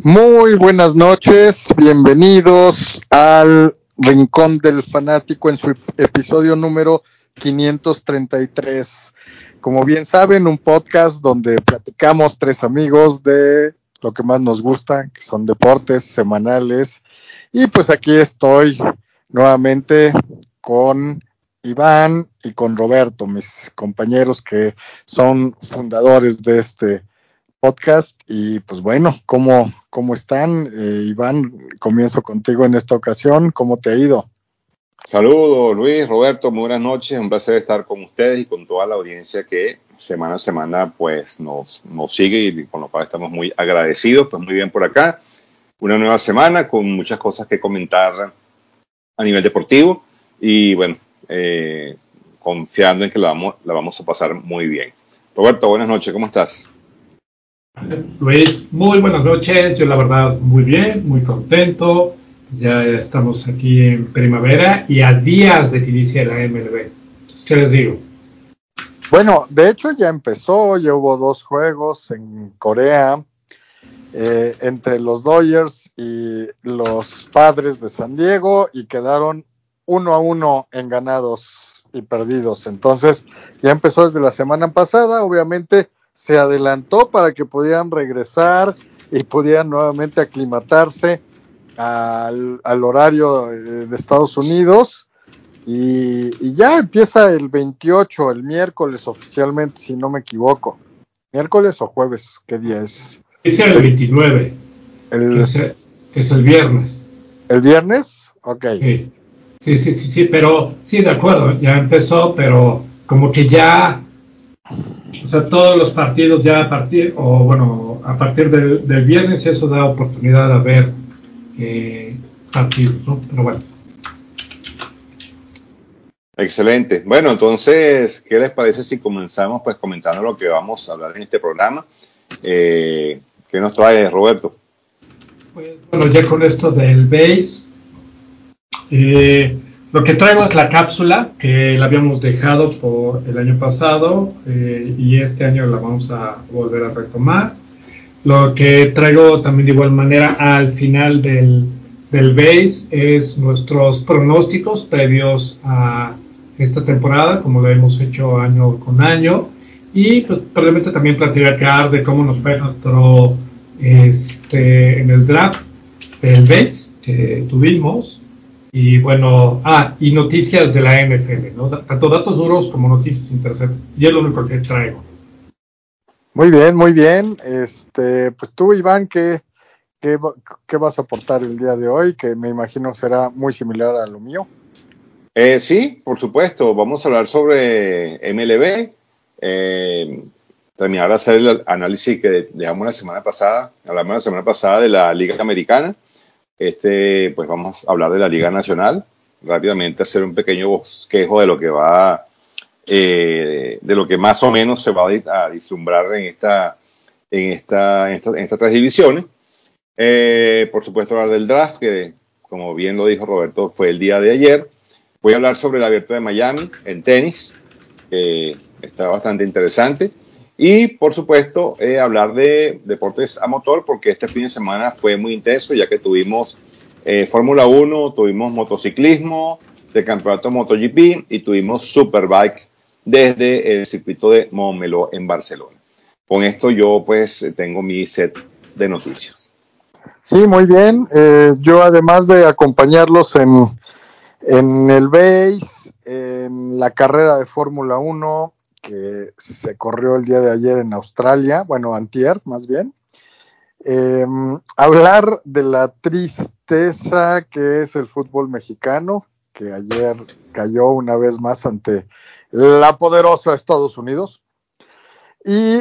Muy buenas noches, bienvenidos al Rincón del Fanático en su episodio número 533. Como bien saben, un podcast donde platicamos tres amigos de lo que más nos gusta, que son deportes semanales. Y pues aquí estoy nuevamente con Iván y con Roberto, mis compañeros que son fundadores de este podcast. Y pues bueno, ¿cómo están? Iván, comienzo contigo en esta ocasión. ¿Cómo te ha ido? Saludos, Luis, Roberto, muy buenas noches. Un placer estar con ustedes y con toda la audiencia que semana a semana pues nos sigue y con lo cual estamos muy agradecidos. Pues muy bien por acá. Una nueva semana con muchas cosas que comentar a nivel deportivo y bueno, confiando en que la vamos a pasar muy bien. Roberto, buenas noches, ¿cómo estás? Luis, muy buenas noches. Yo la verdad muy bien, muy contento. Ya estamos aquí en primavera y a días de que inicie la MLB. Entonces, ¿qué les digo? Bueno, de hecho ya empezó, ya hubo 2 juegos en Corea entre los Dodgers y los Padres de San Diego y quedaron 1-1 en ganados y perdidos. Entonces ya empezó desde la semana pasada, obviamente se adelantó para que pudieran regresar y pudieran nuevamente aclimatarse al horario de Estados Unidos. Y ya empieza el 28, el miércoles oficialmente, si no me equivoco. ¿Miércoles o jueves? ¿Qué día es? Es el 29, que es el viernes. ¿El viernes? Ok. Sí, pero sí, de acuerdo, ya empezó, pero como que ya, o sea, todos los partidos ya a partir del viernes, eso da oportunidad de ver partidos, ¿no? Pero bueno. Excelente. Bueno, entonces, ¿qué les parece si comenzamos pues comentando lo que vamos a hablar en este programa? ¿Qué nos trae, Roberto? Pues, bueno, ya con esto del base, lo que traigo es la cápsula que la habíamos dejado por el año pasado y este año la vamos a volver a retomar. Lo que traigo también de igual manera al final del base es nuestros pronósticos previos a esta temporada, como lo hemos hecho año con año, y pues probablemente también platicar de cómo nos fue nuestro en el draft del base que tuvimos. Y bueno, y noticias de la NFL, ¿no? Tanto datos duros como noticias interesantes. Y es lo único que traigo. Muy bien, muy bien. Pues tú, Iván, ¿qué vas a aportar el día de hoy? Que me imagino será muy similar a lo mío. Sí, por supuesto. Vamos a hablar sobre MLB. Terminar de hacer el análisis que dejamos la semana pasada. Hablamos la semana pasada de la Liga Americana. Pues vamos a hablar de la Liga Nacional. Rápidamente hacer un pequeño bosquejo de lo que va, de lo que más o menos se va a vislumbrar en estas tres divisiones. Por supuesto, hablar del draft, que como bien lo dijo Roberto, fue el día de ayer. Voy a hablar sobre el Abierto de Miami en tenis, que está bastante interesante. Y, por supuesto, hablar de deportes a motor, porque este fin de semana fue muy intenso, ya que tuvimos Fórmula 1, tuvimos motociclismo, de campeonato MotoGP y tuvimos Superbike desde el circuito de Montmeló en Barcelona. Con esto yo, pues, tengo mi set de noticias. Sí, muy bien. Yo, además de acompañarlos en el base, en la carrera de Fórmula 1 que se corrió el día de ayer en Australia, bueno, antier más bien, hablar de la tristeza que es el fútbol mexicano, que ayer cayó una vez más ante la poderosa Estados Unidos, y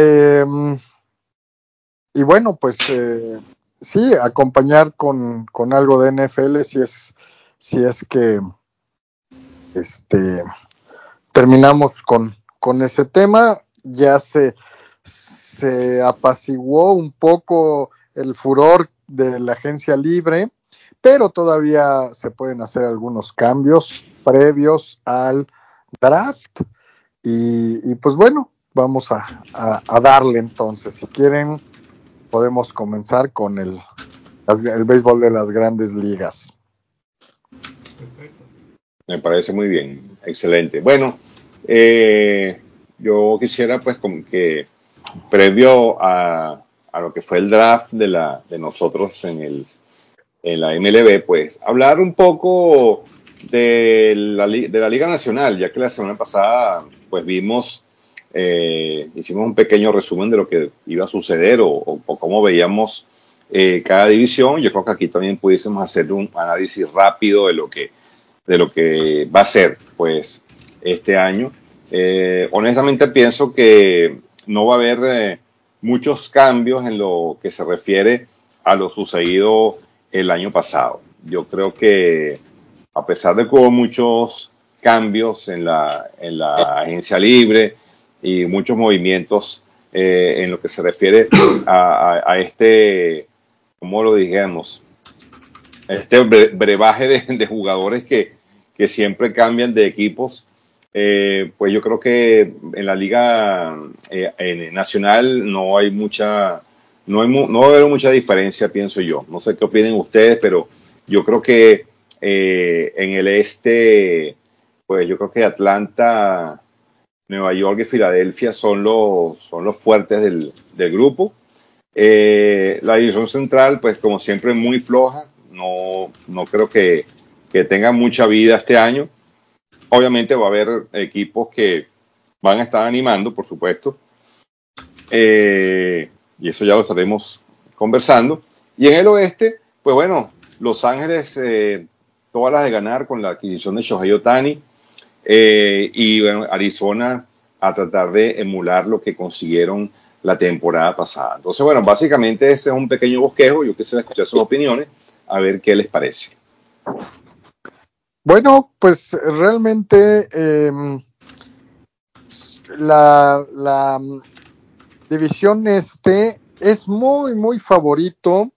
bueno, pues sí, acompañar con algo de NFL si es que terminamos con ese tema. Ya se apaciguó un poco el furor de la agencia libre, pero todavía se pueden hacer algunos cambios previos al draft. Y pues bueno, vamos a darle entonces. Si quieren, podemos comenzar con el béisbol de las grandes ligas. Me parece muy bien, excelente. Bueno, yo quisiera pues como que previo a lo que fue el draft de nosotros en la MLB, pues hablar un poco de la Liga Nacional, ya que la semana pasada pues hicimos un pequeño resumen de lo que iba a suceder o cómo veíamos cada división. Yo creo que aquí también pudiésemos hacer un análisis rápido de lo que va a ser pues este año. Honestamente pienso que no va a haber muchos cambios en lo que se refiere a lo sucedido el año pasado. Yo creo que a pesar de que hubo muchos cambios en la agencia libre y muchos movimientos en lo que se refiere a este, ¿cómo lo digamos? Este brebaje de jugadores que siempre cambian de equipos, pues yo creo que en la liga nacional no va a haber mucha diferencia, pienso yo. No sé qué opinen ustedes, pero yo creo que en el este, pues yo creo que Atlanta, Nueva York y Filadelfia son los fuertes del grupo. La división central, pues como siempre, muy floja. No creo que tenga mucha vida este año. Obviamente va a haber equipos que van a estar animando, por supuesto. Y eso ya lo estaremos conversando. Y en el oeste, pues bueno, Los Ángeles, todas las de ganar con la adquisición de Shohei Ohtani. Y bueno, Arizona a tratar de emular lo que consiguieron la temporada pasada. Entonces, bueno, básicamente este es un pequeño bosquejo. Yo quisiera escuchar sus opiniones, a ver qué les parece. Bueno, pues realmente la división este es muy, muy favorito.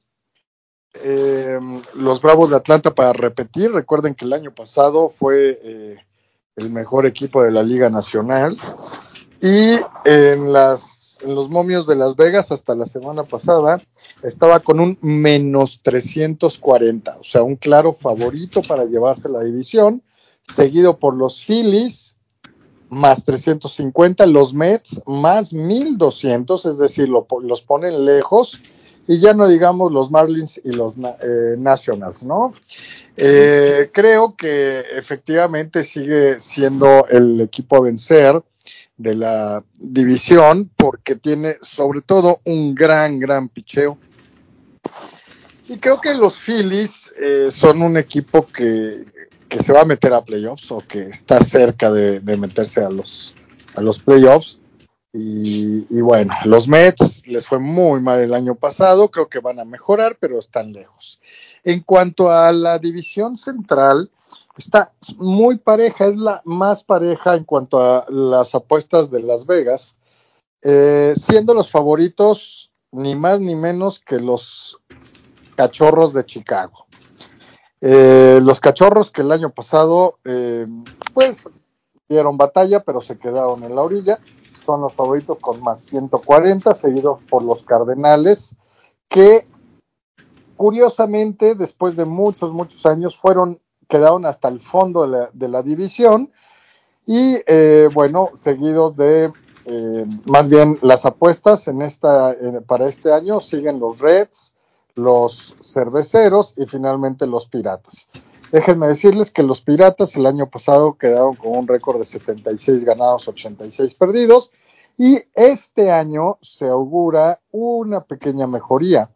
Los Bravos de Atlanta para repetir. Recuerden que el año pasado fue el mejor equipo de la Liga Nacional. Y en los momios de Las Vegas hasta la semana pasada estaba con un menos 340, o sea, un claro favorito para llevarse la división, seguido por los Phillies más 350, los Mets más 1200, es decir, los ponen lejos, y ya no digamos los Marlins y los Nationals, ¿no? Creo que efectivamente sigue siendo el equipo a vencer de la división, porque tiene sobre todo un gran picheo. Y creo que los Phillies son un equipo que se va a meter a playoffs, o que está cerca de meterse a los playoffs. Y bueno, los Mets les fue muy mal el año pasado, creo que van a mejorar, pero están lejos. En cuanto a la división central, está muy pareja, es la más pareja en cuanto a las apuestas de Las Vegas, siendo los favoritos ni más ni menos que los Cachorros de Chicago. Los Cachorros que el año pasado pues dieron batalla, pero se quedaron en la orilla, son los favoritos con más 140, seguidos por los Cardenales, que curiosamente después de muchos años quedaron hasta el fondo de la división. Y bueno, seguido de más bien las apuestas para este año siguen los Reds, los Cerveceros y finalmente los Piratas. Déjenme decirles que los Piratas el año pasado quedaron con un récord de 76 ganados, 86 perdidos, y este año se augura una pequeña mejoría.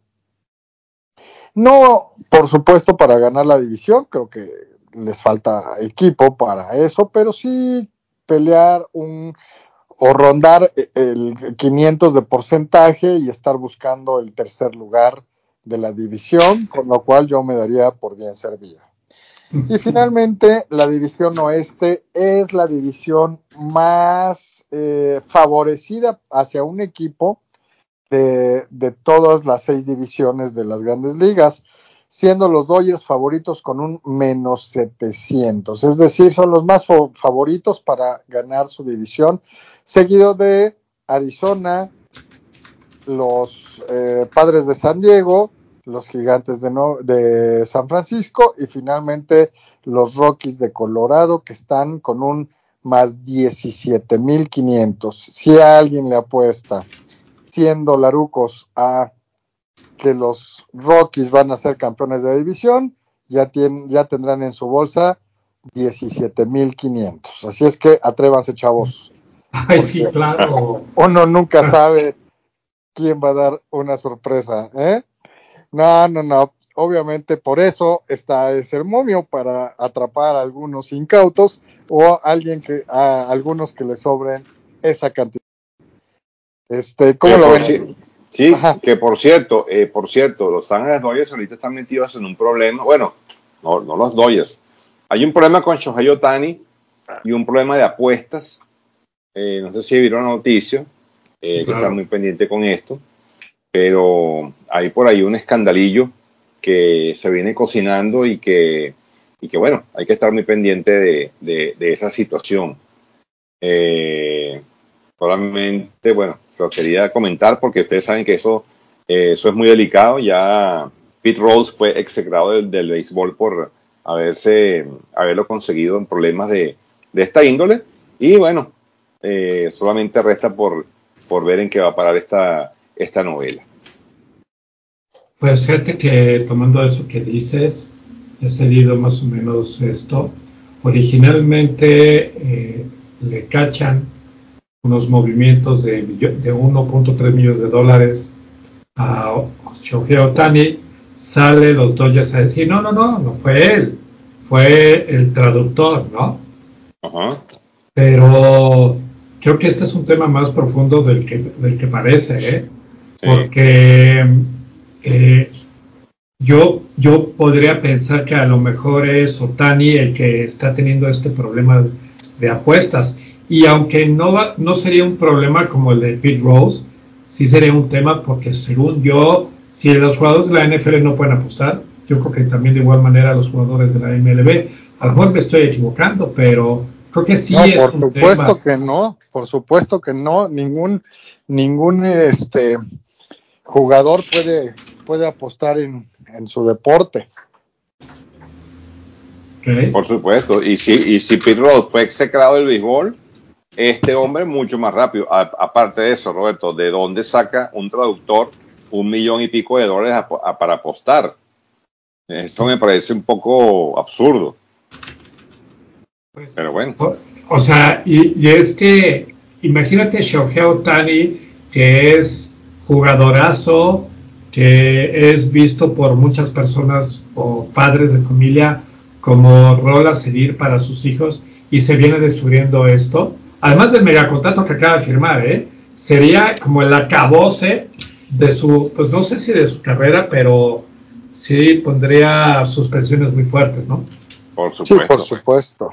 No, por supuesto, para ganar la división, creo que les falta equipo para eso, pero sí pelear o rondar el 500 de porcentaje y estar buscando el tercer lugar de la división, con lo cual yo me daría por bien servida. Y finalmente, la división oeste es la división más favorecida hacia un equipo de todas las 6 divisiones de las grandes ligas, siendo los Dodgers favoritos con un menos 700, es decir, son los más favoritos para ganar su división, seguido de Arizona, los Padres de San Diego, los Gigantes de San Francisco y finalmente los Rockies de Colorado, que están con un más 17,500. Si a alguien le apuesta $100 a que los Rockies van a ser campeones de división, ya tendrán en su bolsa 17,500. Así es que atrévanse, chavos. Ay, sí, claro. Uno nunca sabe quién va a dar una sorpresa, ¿eh? No. Obviamente por eso está ese momio, para atrapar a algunos incautos o a algunos que le sobren esa cantidad. ¿Cómo lo ven? Sí, que por cierto, los San Angeles Dodgers ahorita están metidos en un problema. Bueno, no los Dodgers. Hay un problema con Shohei Ohtani y un problema de apuestas. No sé si vieron la noticia, que está muy pendiente con esto, pero hay por ahí un escandalillo que se viene cocinando y que bueno, hay que estar muy pendiente de esa situación. Solamente, bueno, se lo quería comentar porque ustedes saben que eso es muy delicado. Ya Pete Rose fue execrado del béisbol por haberlo conseguido en problemas de esta índole. Y bueno, solamente resta por ver en qué va a parar esta novela. Pues fíjate que tomando eso que dices, he seguido más o menos esto. Originalmente le cachan unos movimientos de 1.3 millones de dólares a Shohei Ohtani. Sale los Dodgers a decir, no fue él, fue el traductor, ¿no? Ajá. Pero creo que este es un tema más profundo del que parece, ¿eh? Sí. Porque yo podría pensar que a lo mejor es Ohtani el que está teniendo este problema de apuestas. Y aunque no sería un problema como el de Pete Rose, sí sería un tema porque según yo, si los jugadores de la NFL no pueden apostar, yo creo que también de igual manera los jugadores de la MLB. A lo mejor me estoy equivocando, pero creo que sí es un tema. Por supuesto que no. Ningún jugador puede apostar en su deporte. Okay. Por supuesto. Y si Pete Rose fue execrado del béisbol, este hombre mucho más rápido. Aparte de eso, Roberto, ¿de dónde saca un traductor $1 millón y pico de dólares para apostar? Esto me parece un poco absurdo. Pues, pero bueno. O sea, y es que imagínate Shohei Ohtani, que es jugadorazo, que es visto por muchas personas o padres de familia como rol a seguir para sus hijos, y se viene descubriendo esto. Además del megacontrato que acaba de firmar, sería como el acabose de su, pues no sé si de su carrera, pero sí pondría suspensiones muy fuertes, ¿no? Por supuesto. Sí, por supuesto.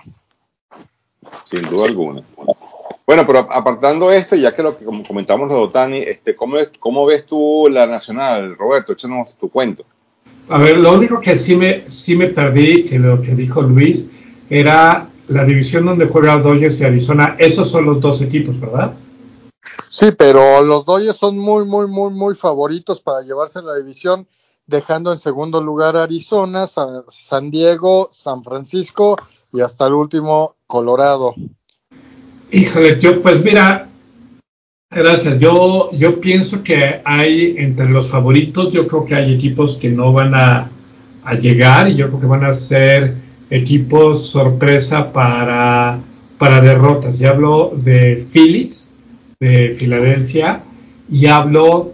Sin duda alguna. Bueno, pero apartando esto, ya que como comentamos lo de Ohtani, ¿cómo ves tú la nacional, Roberto? Échanos tu cuento. A ver, lo único que sí me perdí, que lo que dijo Luis, era la división donde juega Dodgers y Arizona. Esos son los dos equipos, ¿verdad? Sí, pero los Dodgers son muy favoritos para llevarse la división, dejando en segundo lugar a Arizona, San Diego, San Francisco y hasta el último Colorado. Híjole, pues mira, gracias. Yo pienso que hay entre los favoritos, yo creo que hay equipos que no van a llegar, y yo creo que van a ser equipos sorpresa para derrotas. Y hablo de Phillies, de Filadelfia, y hablo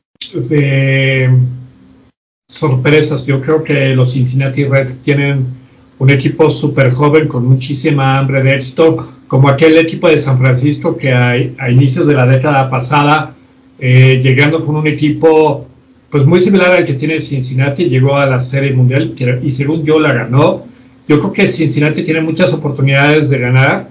de sorpresas. Yo creo que los Cincinnati Reds tienen un equipo súper joven con muchísima hambre de éxito, como aquel equipo de San Francisco que a inicios de la década pasada, llegando con un equipo pues muy similar al que tiene Cincinnati, llegó a la Serie Mundial y según yo la ganó. Yo creo que Cincinnati tiene muchas oportunidades de ganar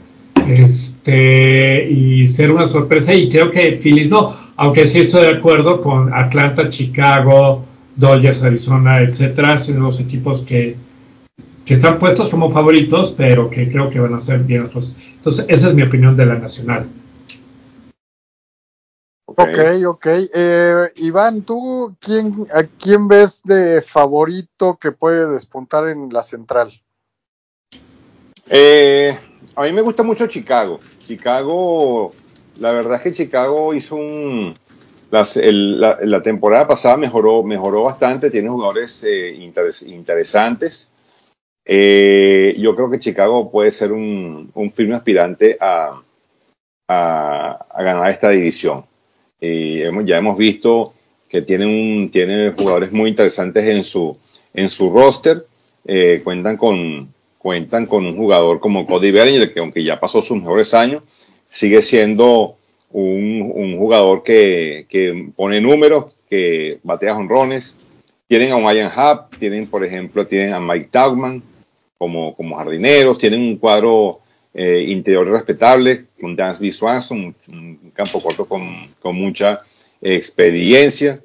y ser una sorpresa, y creo que Phillies no, aunque sí estoy de acuerdo con Atlanta, Chicago, Dodgers, Arizona, etcétera. Son los equipos que están puestos como favoritos, pero que creo que van a ser bien otros. Entonces, esa es mi opinión de la nacional. Ok, ok. Iván, ¿tú a quién ves de favorito que puede despuntar en la central? A mí me gusta mucho Chicago. Chicago, la verdad es que Chicago hizo la temporada pasada mejoró bastante, tiene jugadores interesantes. Yo creo que Chicago puede ser un firme aspirante a ganar esta división. Ya hemos visto que tiene jugadores muy interesantes en su roster. Cuentan con un jugador como Cody Bellinger, que aunque ya pasó sus mejores años, sigue siendo un jugador que pone números, que batea jonrones. Tienen a Ryan Happ, por ejemplo, tienen a Mike Tauchman como jardineros, tienen un cuadro interior respetable, con Dansby Swanson, un campo corto con mucha experiencia.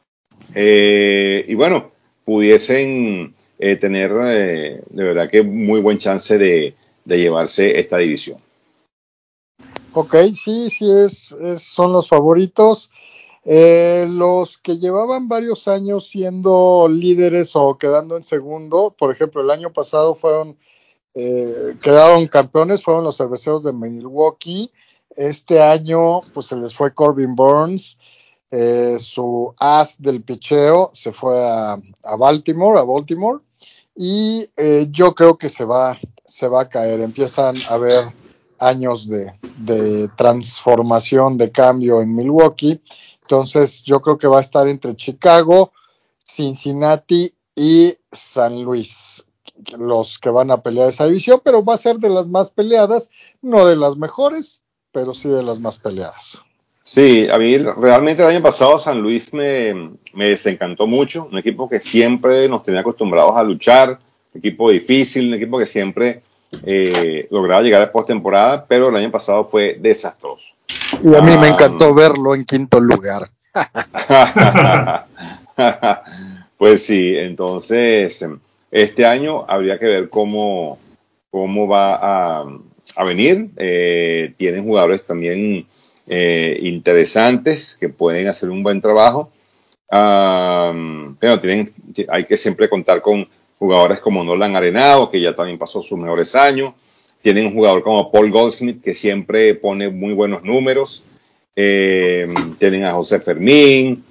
Y bueno, pudiesen tener de verdad que muy buen chance de llevarse esta división. Ok, sí, son los favoritos. Los que llevaban varios años siendo líderes o quedando en segundo, por ejemplo, el año pasado quedaron campeones, fueron los Cerveceros de Milwaukee. Este año, pues se les fue Corbin Burns, su as del picheo se fue a Baltimore, y yo creo que se va a caer. Empiezan a haber años de transformación, de cambio en Milwaukee. Entonces, yo creo que va a estar entre Chicago, Cincinnati y San Luis, los que van a pelear esa división, pero va a ser de las más peleadas, no de las mejores, pero sí de las más peleadas. Sí, a mí realmente el año pasado San Luis me desencantó mucho, un equipo que siempre nos tenía acostumbrados a luchar, un equipo difícil, un equipo que siempre lograba llegar a postemporada, pero el año pasado fue desastroso. Y a mí me encantó verlo en quinto lugar. Pues sí, entonces este año habría que ver cómo va a venir. Tienen jugadores también interesantes que pueden hacer un buen trabajo. Pero hay que siempre contar con jugadores como Nolan Arenado, que ya también pasó sus mejores años. Tienen un jugador como Paul Goldschmidt, que siempre pone muy buenos números. Tienen a José Fermín.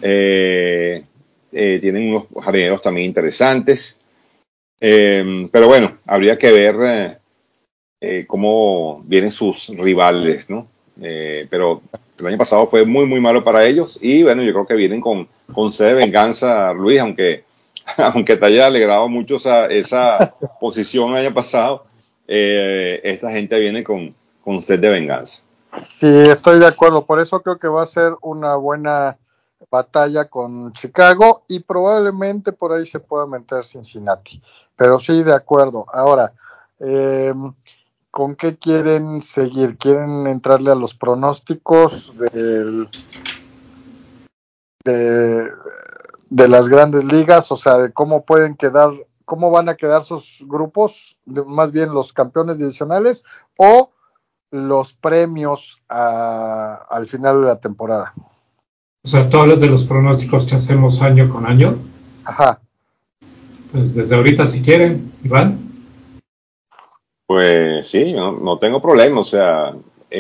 Tienen unos jardineros también interesantes. Pero bueno, habría que ver cómo vienen sus rivales, ¿no? Pero el año pasado fue muy, muy malo para ellos y bueno, yo creo que vienen con sed de venganza, Luis, aunque te haya alegrado mucho esa posición el año pasado, esta gente viene con sed de venganza. Sí, estoy de acuerdo. Por eso creo que va a ser una buena batalla con Chicago y probablemente por ahí se pueda meter Cincinnati. Pero sí, de acuerdo. Ahora, ¿con qué quieren seguir? ¿Quieren entrarle a los pronósticos de las grandes ligas? O sea, de cómo pueden quedar, cómo van a quedar sus grupos, más bien los campeones divisionales o los premios al final de la temporada. O sea, tú hablas de los pronósticos que hacemos año con año. Ajá. Pues desde ahorita, si quieren, Iván. Pues sí, no tengo problema, o sea,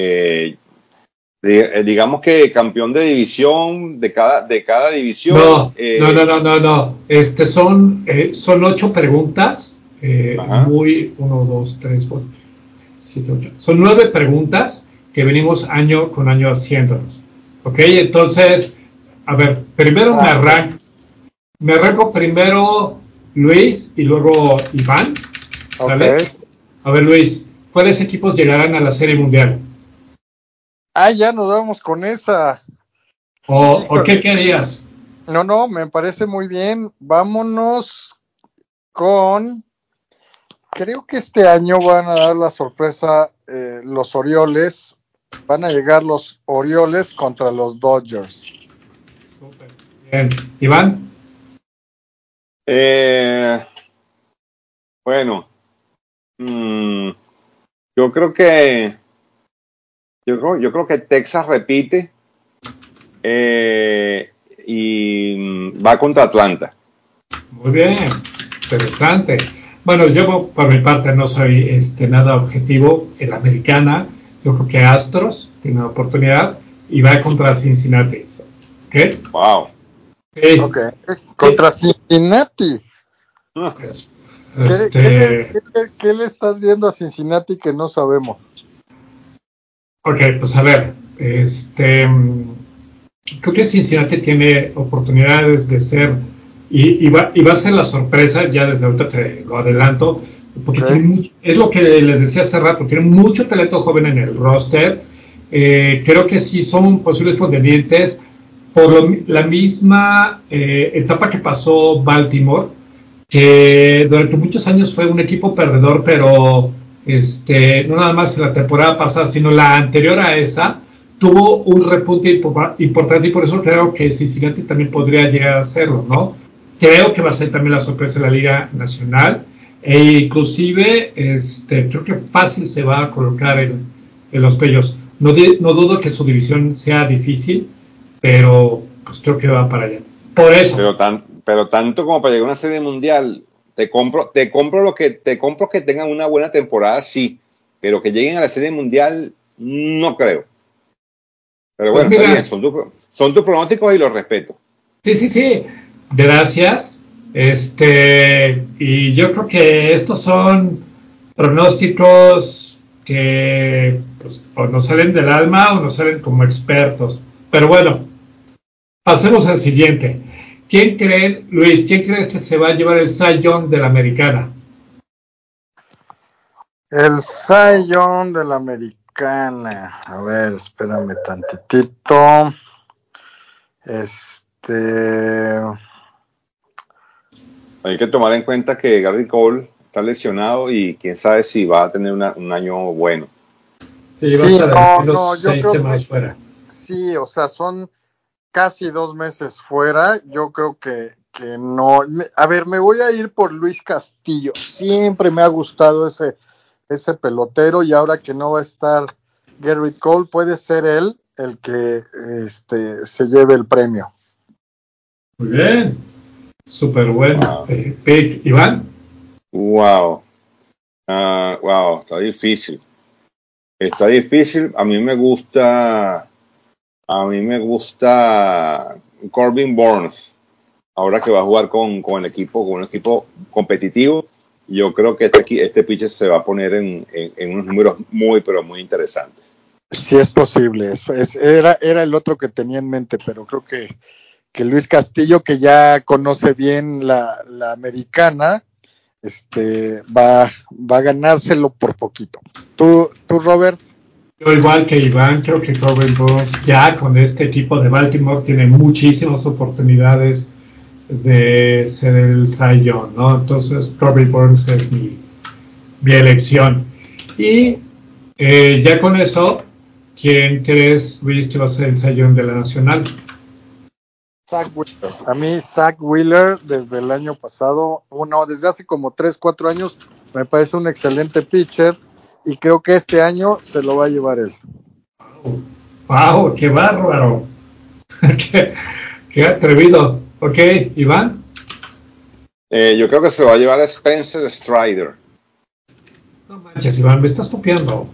digamos que campeón de división, de cada división. No. Son 8 preguntas. Ajá. Uno, dos, tres, cuatro, siete, ocho. Son 9 preguntas que venimos año con año haciéndonos. Ok, entonces, a ver, primero me arranco primero Luis y luego Iván. ¿Sale? Ok. A ver, Luis, ¿cuáles equipos llegarán a la Serie Mundial? Ya nos vamos con esa. ¿O qué Híjole. querías? No, me parece muy bien. Vámonos con. Creo que este año van a dar la sorpresa los Orioles. Van a llegar los Orioles contra los Dodgers. Súper. Bien. Iván. Eh, bueno, mmm, yo creo que yo creo que Texas repite y va contra Atlanta. Muy bien, interesante. Bueno, yo por mi parte no soy nada objetivo en la americana. Yo creo que Astros tiene una oportunidad y va contra Cincinnati. ¿Ok? Wow. Sí. Ok. Contra Cincinnati. ¿Qué le estás viendo a Cincinnati que no sabemos? Ok, pues a ver, creo que Cincinnati tiene oportunidades de ser, y va a ser la sorpresa, ya desde ahorita te lo adelanto, porque es lo que les decía hace rato, tiene mucho talento joven en el roster. Creo que sí son posibles contendientes por la misma etapa que pasó Baltimore, que durante muchos años fue un equipo perdedor, pero no nada más en la temporada pasada, sino la anterior a esa, tuvo un repunte importante y por eso creo que Cincinnati también podría llegar a hacerlo, ¿no? Creo que va a ser también la sorpresa de la Liga Nacional e inclusive creo que fácil se va a colocar en los playoffs. No dudo que su división sea difícil, pero pues creo que va para allá. Por eso. Pero tanto como para llegar a una serie mundial, te compro que tengan una buena temporada, sí, pero que lleguen a la serie mundial, no creo. Pero bueno, pues mira, está bien, son tus pronósticos y los respeto. Sí. Gracias. Y yo creo que estos son pronósticos que pues, o nos salen del alma o nos salen como expertos. Pero bueno, pasemos al siguiente. Luis, quién crees que se va a llevar el Cy Young de la americana? El Cy Young de la americana. A ver, espérame tantitito. Hay que tomar en cuenta que Garrett Cole está lesionado y quién sabe si va a tener un año bueno. Sí, va a estar al menos 6 semanas fuera. Sí, o sea, son casi 2 meses fuera. Yo creo que no. A ver, me voy a ir por Luis Castillo. Siempre me ha gustado ese pelotero y ahora que no va a estar Garrett Cole, puede ser él el que se lleve el premio. Muy bien, súper bueno. Pick, Iván. Wow, está difícil. Está difícil. A mí me gusta Corbin Burnes. Ahora que va a jugar con un equipo competitivo, yo creo que este pitcher se va a poner en unos números muy, pero muy interesantes. Sí, es posible. Era el otro que tenía en mente, pero creo que Luis Castillo, que ya conoce bien la americana, va a ganárselo por poquito. ¿Tú, Robert? Yo igual que Iván, creo que Corbin Burnes ya con este equipo de Baltimore tiene muchísimas oportunidades de ser el Cy Young, ¿no? Entonces Corbin Burnes es mi elección. Y ya con eso, ¿quién crees, Luis, que va a ser el Cy Young de la Nacional? Zach Wheeler. A mí Zach Wheeler desde el año pasado, desde hace como 3, 4 años, me parece un excelente pitcher y creo que este año se lo va a llevar él. ¡Wow! ¡Qué bárbaro! qué atrevido! Ok, Iván. Yo creo que se va a llevar a Spencer Strider. No manches, Iván, me estás copiando.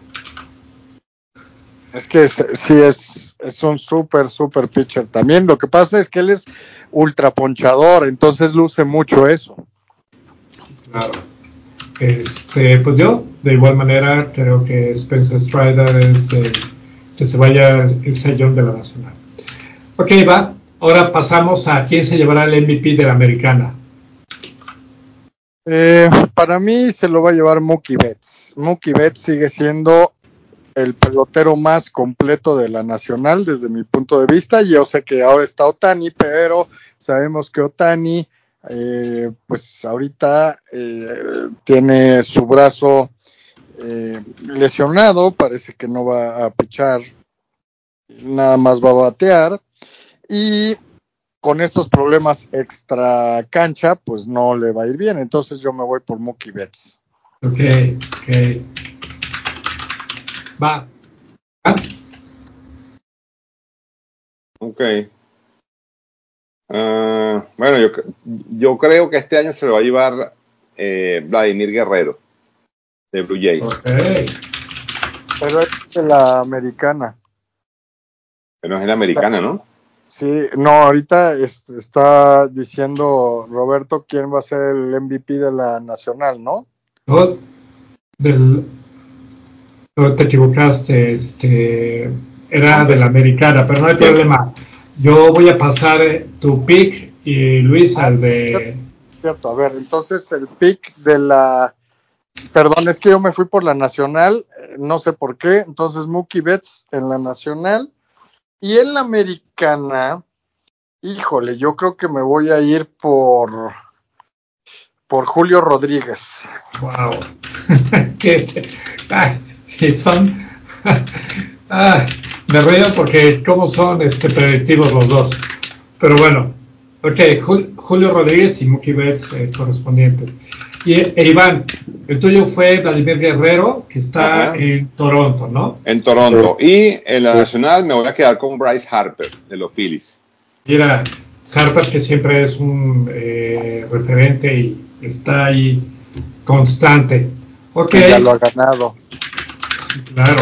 Es que sí es un súper pitcher también. Lo que pasa es que él es ultra ponchador, entonces luce mucho eso. Claro. Pues yo, de igual manera, creo que Spencer Strider es que se vaya el sellón de la Nacional. Ok, va. Ahora pasamos a quién se llevará el MVP de la Americana. Para mí se lo va a llevar Mookie Betts. Mookie Betts sigue siendo el pelotero más completo de la Nacional desde mi punto de vista. Yo sé que ahora está Ohtani, pero sabemos que Ohtani pues ahorita tiene su brazo lesionado, parece que no va a pichar, nada más va a batear y con estos problemas extra cancha pues no le va a ir bien, entonces yo me voy por Mookie Betts. Ok. Va. ¿Ah? Ok. Bueno, yo creo que este año se lo va a llevar Vladimir Guerrero, de Blue Jays. Okay. Pero es de la americana. Pero no es la americana, ¿no? Sí, no, ahorita está diciendo Roberto quién va a ser el MVP de la nacional, ¿no? No, no te equivocaste, era de la americana, pero no hay problema. Yo voy a pasar tu pick y Luis al de... Cierto, a ver, entonces el pick de la... Perdón, es que yo me fui por la nacional, no sé por qué, entonces Mookie Betts en la nacional y en la americana, híjole, yo creo que me voy a ir por Julio Rodríguez. Wow. Y son... me río porque cómo son predictivos los dos. Pero bueno, ok, Julio Rodríguez y Mookie Betts correspondientes. Iván, el tuyo fue Vladimir Guerrero, que está en Toronto, ¿no? En Toronto. Y en la nacional me voy a quedar con Bryce Harper, de los Phillies. Mira, Harper, que siempre es un referente y está ahí constante. Ok. Ya lo ha ganado. Sí, claro.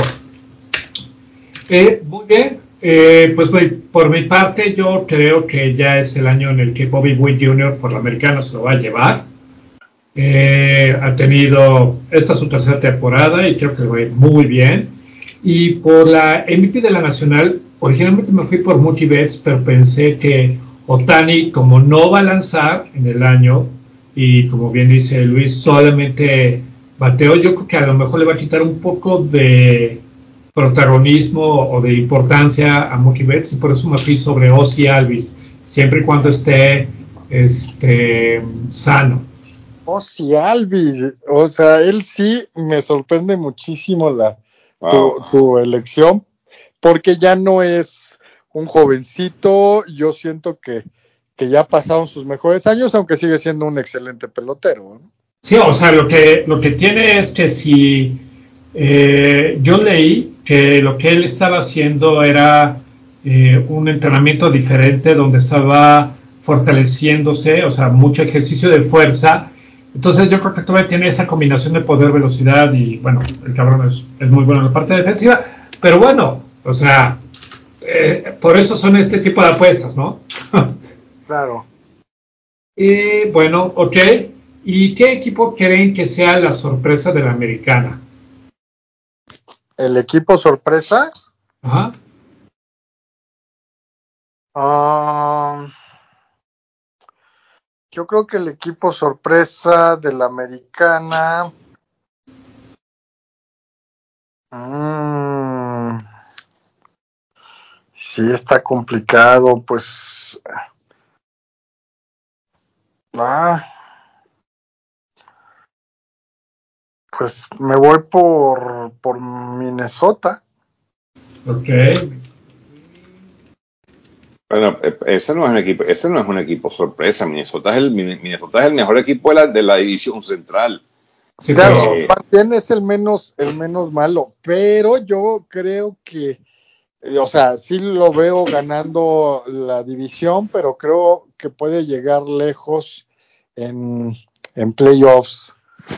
Muy bien. Pues por mi parte, yo creo que ya es el año en el que Bobby Witt Jr. por la americana se lo va a llevar. Ha tenido esta su tercera temporada y creo que le va a ir muy bien. Y por la MVP de la Nacional, originalmente me fui por Mookie Betts, pero pensé que Ohtani, como no va a lanzar en el año, y como bien dice Luis, solamente bateó, yo creo que a lo mejor le va a quitar un poco de protagonismo o de importancia a Mookie Betts, y por eso me fui sobre Ozzie Albies, siempre y cuando esté sano. Sí, Alvis, o sea, él sí me sorprende muchísimo tu elección, porque ya no es un jovencito, yo siento que ya pasaron sus mejores años, aunque sigue siendo un excelente pelotero, ¿no? Sí, o sea, lo que tiene es que si yo leí que lo que él estaba haciendo era un entrenamiento diferente donde estaba fortaleciéndose, o sea, mucho ejercicio de fuerza. Entonces yo creo que todavía tiene esa combinación de poder, velocidad y bueno, el cabrón es muy bueno en la parte defensiva, pero bueno, o sea, por eso son este tipo de apuestas, ¿no? Claro. Y bueno, ok. ¿Y qué equipo creen que sea la sorpresa de la americana? ¿El equipo sorpresa? Ajá. Yo creo que el equipo sorpresa de la americana. Sí, está complicado, pues. Pues me voy por Minnesota. Ok. Bueno, ese no es un equipo sorpresa. Minnesota es el mejor equipo de la división central. Sí, Claro, pero también es el menos malo, pero yo creo que, o sea, sí lo veo ganando la división, pero creo que puede llegar lejos en playoffs.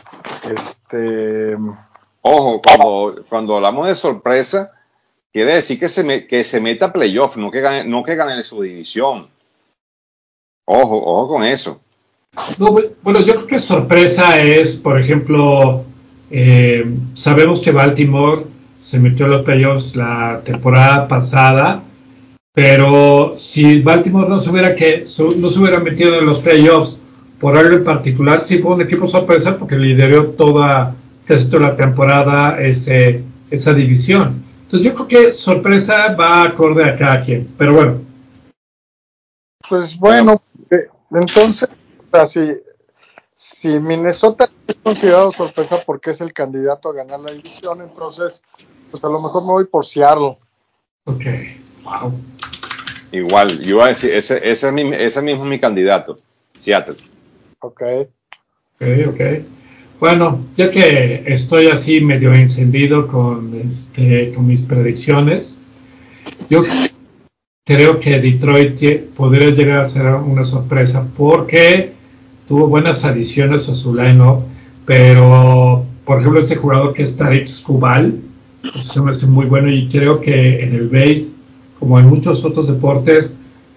Ojo, cuando hablamos de sorpresa, quiere decir que se meta a playoff, no que gane su división. Ojo con eso. no, bueno, yo creo que sorpresa es, por ejemplo, sabemos que Baltimore se metió a los playoffs la temporada pasada, pero si Baltimore no se hubiera metido en los playoffs por algo en particular, sí fue un equipo sorpresa porque lideró casi toda la temporada esa división. Entonces yo creo que sorpresa va acorde a cada quien, pero bueno. Pues bueno, entonces, o sea, si Minnesota es considerado sorpresa porque es el candidato a ganar la división, entonces, pues a lo mejor me voy por Seattle. Ok, wow. Igual, yo iba a decir, ese mismo es mi candidato, Seattle. Ok. Ok. Bueno, ya que estoy así medio encendido con mis predicciones, yo creo que Detroit podría llegar a ser una sorpresa porque tuvo buenas adiciones a su line-up, pero por ejemplo este jugador que es Tarik Skubal, pues, se me hace muy bueno y creo que en el base, como en muchos otros deportes,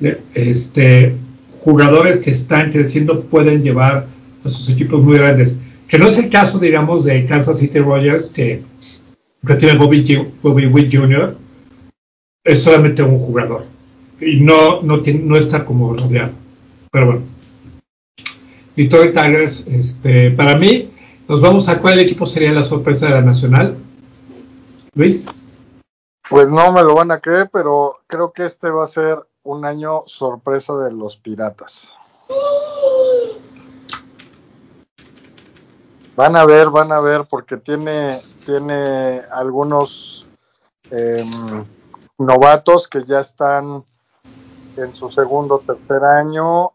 jugadores que están creciendo pueden llevar a sus equipos muy grandes. Que no es el caso, digamos, de Kansas City Royals, que tiene Bobby Witt Jr., es solamente un jugador y no está como rodeado. Pero bueno, Detroit Tigers, para mí, nos vamos a cuál equipo sería la sorpresa de la Nacional. Luis. Pues no me lo van a creer, pero creo que este va a ser un año sorpresa de los Piratas. Van a ver, porque tiene algunos novatos que ya están en su segundo o tercer año.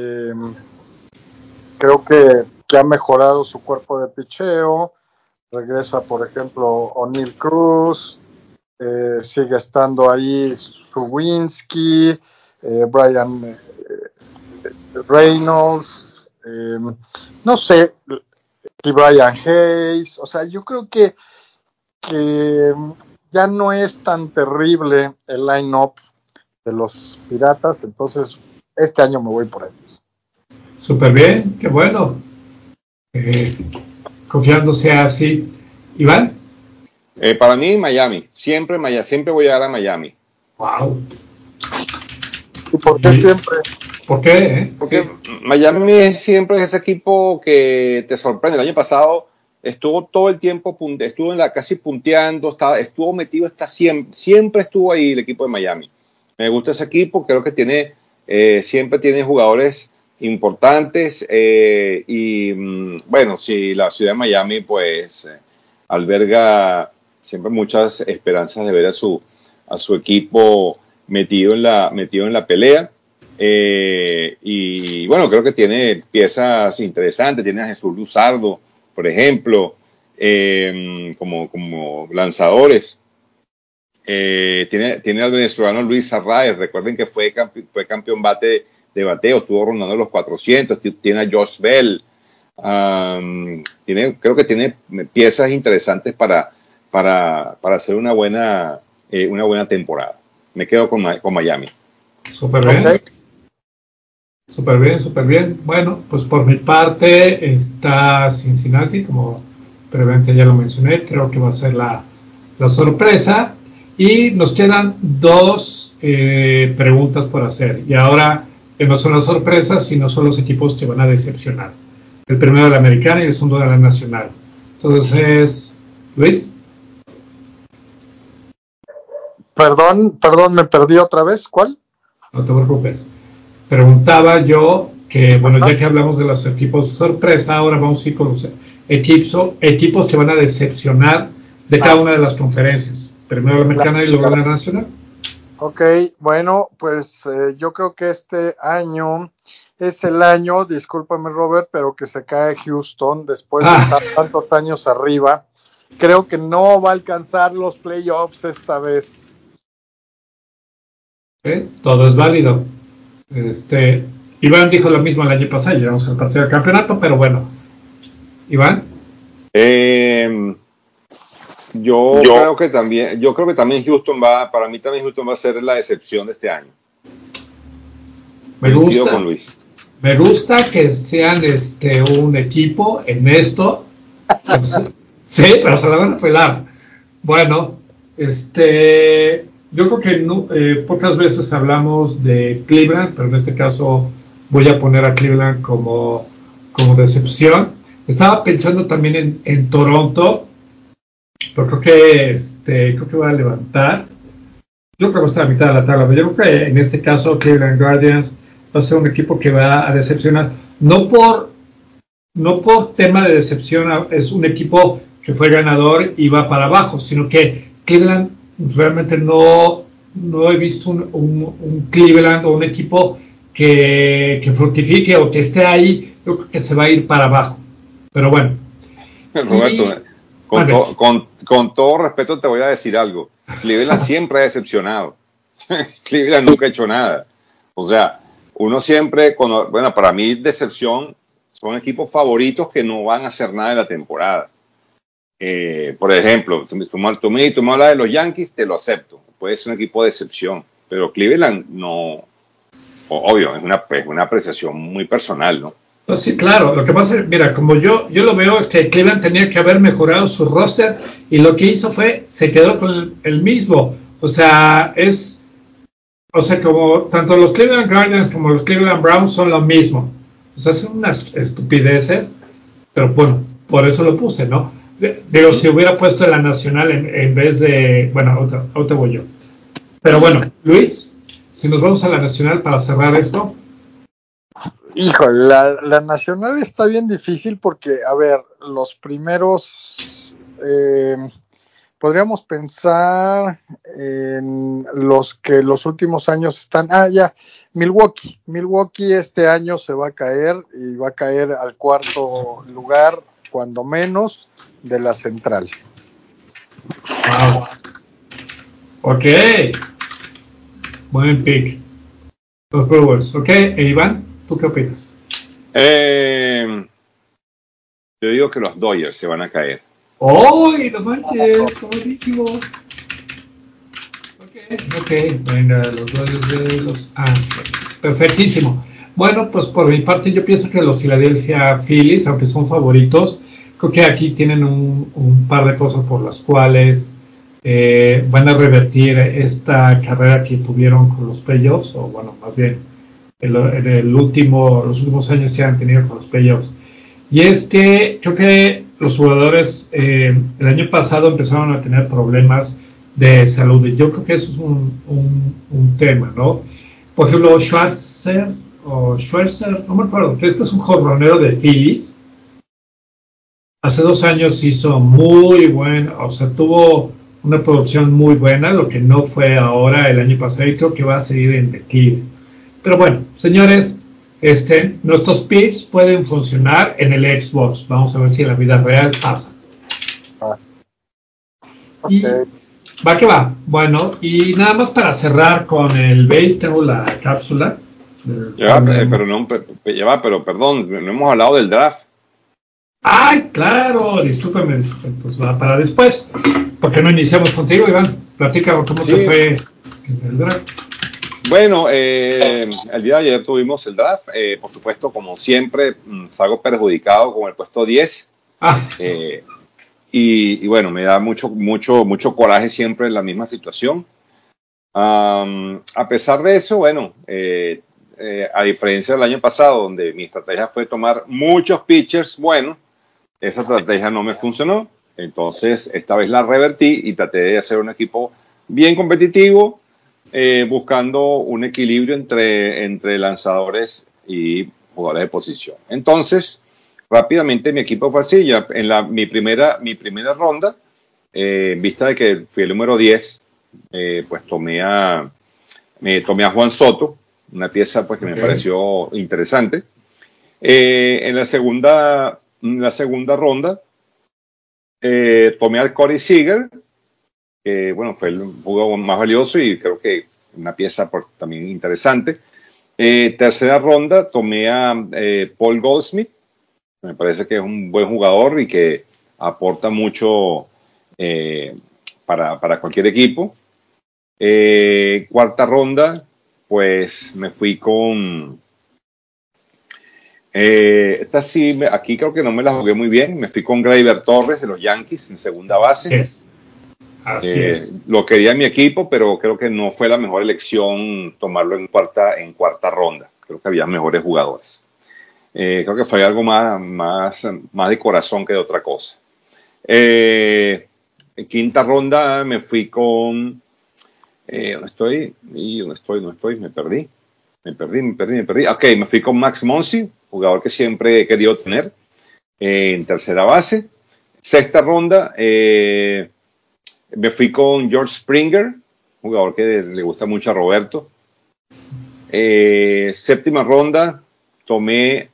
Creo que ha mejorado su cuerpo de picheo. Regresa, por ejemplo, O'Neill Cruz. Sigue estando ahí Suwinski, Brian Reynolds, no sé, y Brian Hayes. O sea, yo creo que ya no es tan terrible el line-up de los Piratas, entonces este año me voy por ellos. Súper bien, qué bueno. Confiándose así. Iván. Para mí, Miami. Siempre voy a dar a Miami. Wow. ¿Y por qué siempre? ¿Por qué? Porque sí. Miami siempre es ese equipo que te sorprende. El año pasado estuvo todo el tiempo, estuvo casi punteando, estuvo metido, siempre estuvo ahí el equipo de Miami. Me gusta ese equipo, creo que siempre tiene jugadores importantes y bueno, si la ciudad de Miami pues alberga siempre muchas esperanzas de ver a su equipo metido en la pelea. Y bueno, creo que tiene piezas interesantes. Tiene a Jesús Luzardo, por ejemplo, como lanzadores. Tiene al venezolano Luis Arraez. Recuerden que fue campeón de bateo, estuvo rondando los 400. Tiene a Josh Bell. Creo que tiene piezas interesantes para hacer una buena temporada. Me quedo con Miami. Súper bien. Okay. Súper bien. Bueno, pues por mi parte está Cincinnati, como previamente ya lo mencioné, creo que va a ser la sorpresa. Y nos quedan dos preguntas por hacer. Y ahora que no son las sorpresas, sino son los equipos que van a decepcionar. El primero de la Americana y el segundo de la Nacional. Entonces, Luis. Perdón, me perdí otra vez. ¿Cuál? No te preocupes. Preguntaba yo que, bueno, ya que hablamos de los equipos sorpresa, ahora vamos a ir con los equipos que van a decepcionar de cada una de las conferencias. Primero la americana y luego la nacional. Ok, bueno, pues yo creo que este año es el año, discúlpame Robert, pero que se cae Houston después de estar tantos años arriba. Creo que no va a alcanzar los playoffs esta vez. Todo es válido. Iván dijo lo mismo el año pasado, llegamos al partido del campeonato, pero bueno. Iván. Yo creo que también Houston para mí también Houston va a ser la decepción de este año. Me gusta con Luis. Me gusta que sean un equipo en esto. Sí, pero se la van a pelar. Bueno, yo creo que pocas veces hablamos de Cleveland, pero en este caso voy a poner a Cleveland como decepción. Estaba pensando también en Toronto, pero creo que va a levantar. Yo creo que va a estar a mitad de la tabla, pero yo creo que en este caso Cleveland Guardians va a ser un equipo que va a decepcionar. No por tema de decepción, es un equipo que fue ganador y va para abajo, sino que Cleveland realmente no he visto un Cleveland o un equipo que fructifique o que esté ahí. Yo creo que se va a ir para abajo, pero bueno. Roberto, con todo respeto te voy a decir algo. Cleveland siempre ha decepcionado. Cleveland nunca ha hecho nada. O sea, uno siempre, bueno, para mí decepción son equipos favoritos que no van a hacer nada en la temporada. Por ejemplo, tú me hablas de los Yankees, te lo acepto. Puede ser un equipo de decepción, pero Cleveland no, obvio, es una apreciación muy personal, ¿no? Pues sí, claro. Lo que pasa es, mira, como yo lo veo es que Cleveland tenía que haber mejorado su roster y lo que hizo fue, se quedó con el mismo. O sea, como tanto los Cleveland Guardians como los Cleveland Browns son lo mismo. O sea, son unas estupideces, pero bueno, por eso lo puse, ¿no? Digo, si hubiera puesto la nacional en vez de, bueno, ahorita voy yo. Pero bueno, Luis, si nos vamos a la nacional para cerrar esto. Híjole, la nacional está bien difícil porque, a ver, los primeros, podríamos pensar en los que los últimos años están, ya, Milwaukee este año se va a caer y va a caer al cuarto lugar, cuando menos, de la central. Wow. Ok. Buen pick. Los Brewers. Ok, Iván, ¿tú qué opinas? Yo digo que los Dodgers se van a caer. ¡Uy, no manches! ¡Buenísimo! Ok, venga, los Dodgers de Los Ángeles. Perfectísimo. Bueno, pues por mi parte yo pienso que los Philadelphia Phillies, aunque son favoritos, creo que aquí tienen un par de cosas por las cuales van a revertir esta carrera que tuvieron con los playoffs, o bueno, más bien los últimos años que han tenido con los playoffs. Y es que creo que los jugadores el año pasado empezaron a tener problemas de salud. Y yo creo que eso es un tema, ¿no? Por ejemplo, Schwarzer, no me acuerdo, que este es un jorronero de Phillies. Hace 2 años hizo muy buen, o sea, tuvo una producción muy buena, lo que no fue ahora el año pasado, y creo que va a seguir en declive. Pero bueno, señores, nuestros picks pueden funcionar en el Xbox. Vamos a ver si en la vida real pasa. Okay. Y va que va. Bueno, y nada más para cerrar con el base, tengo la cápsula. Pero perdón, no hemos hablado del draft. ¡Ay, claro! Discúlpame. Entonces va para después. ¿Por qué no iniciamos contigo, Iván? Platícame cómo te fue en el draft. Bueno, el día de ayer tuvimos el draft. Por supuesto, como siempre, salgo perjudicado con el puesto 10. Y bueno, me da mucho coraje siempre en la misma situación. A pesar de eso, bueno, a diferencia del año pasado, donde mi estrategia fue tomar muchos pitchers, bueno, esa estrategia no me funcionó. Entonces, esta vez la revertí y traté de hacer un equipo bien competitivo, buscando un equilibrio entre lanzadores y jugadores de posición. Entonces, rápidamente mi equipo fue así. Ya en mi primera ronda, en vista de que fui el número 10, pues tomé a Juan Soto, una pieza pues que me pareció interesante. En la segunda ronda, tomé al Corey Seager, que bueno, fue el jugador más valioso y creo que una pieza también interesante. Tercera ronda, tomé a Paul Goldschmidt, me parece que es un buen jugador y que aporta mucho para cualquier equipo. Cuarta ronda, pues me fui con... esta sí, aquí creo que no me la jugué muy bien. Me fui con Gleyber Torres de los Yankees en segunda base. Así es. Lo quería en mi equipo, pero creo que no fue la mejor elección tomarlo en cuarta ronda. Creo que había mejores jugadores. Creo que fue algo más de corazón que de otra cosa. En quinta ronda me fui con... ¿dónde estoy? No estoy, me perdí. Ok, me fui con Max Muncy, jugador que siempre he querido tener, en tercera base. Sexta ronda, me fui con George Springer, jugador que le gusta mucho a Roberto. Séptima ronda, tomé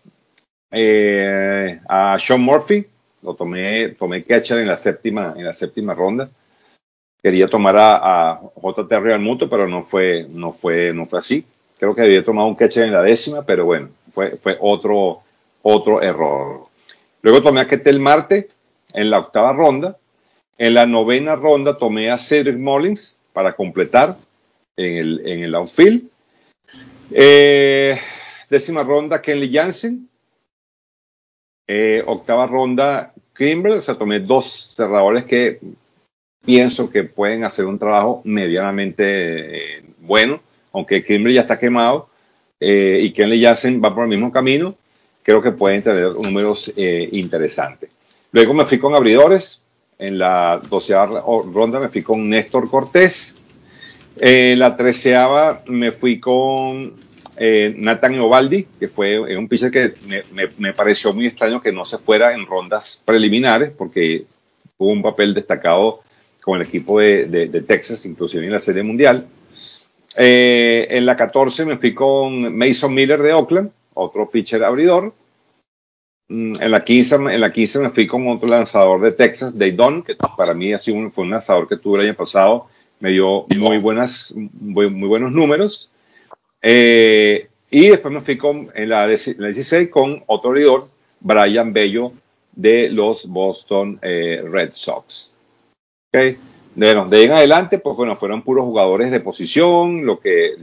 a Sean Murphy, tomé catcher en la séptima ronda. quería tomar a J.T. Realmuto, pero no fue así. Creo que había tomado un catcher en la 10ª, pero bueno, fue otro error. Luego tomé a Ketel Marte en la 8ª ronda. En la 9ª ronda tomé a Cedric Mullins para completar en el outfield. 10ª ronda, Kenley Jansen. 8ª ronda, Kimbrel. O sea, tomé 2 cerradores que pienso que pueden hacer un trabajo medianamente bueno, aunque Kimbrel ya está quemado y Kenley Jansen va por el mismo camino. Creo que pueden tener números interesantes. Luego me fui con abridores. En la 12ª ronda me fui con Néstor Cortés. En la 13ª me fui con Nathan Eovaldi, que fue un pitcher que me pareció muy extraño que no se fuera en rondas preliminares, porque tuvo un papel destacado con el equipo de Texas, inclusive en la Serie Mundial. En la 14 me fui con Mason Miller de Oakland, otro pitcher abridor. En la 15 me fui con otro lanzador de Texas, Dave Dunn, que para mí fue un lanzador que tuve el año pasado, me dio muy buenos números. Y después me fui en la 16 con otro abridor, Brian Bello, de los Boston Red Sox. Okay. Bueno, de ahí en adelante, pues bueno, fueron puros jugadores de posición, lo que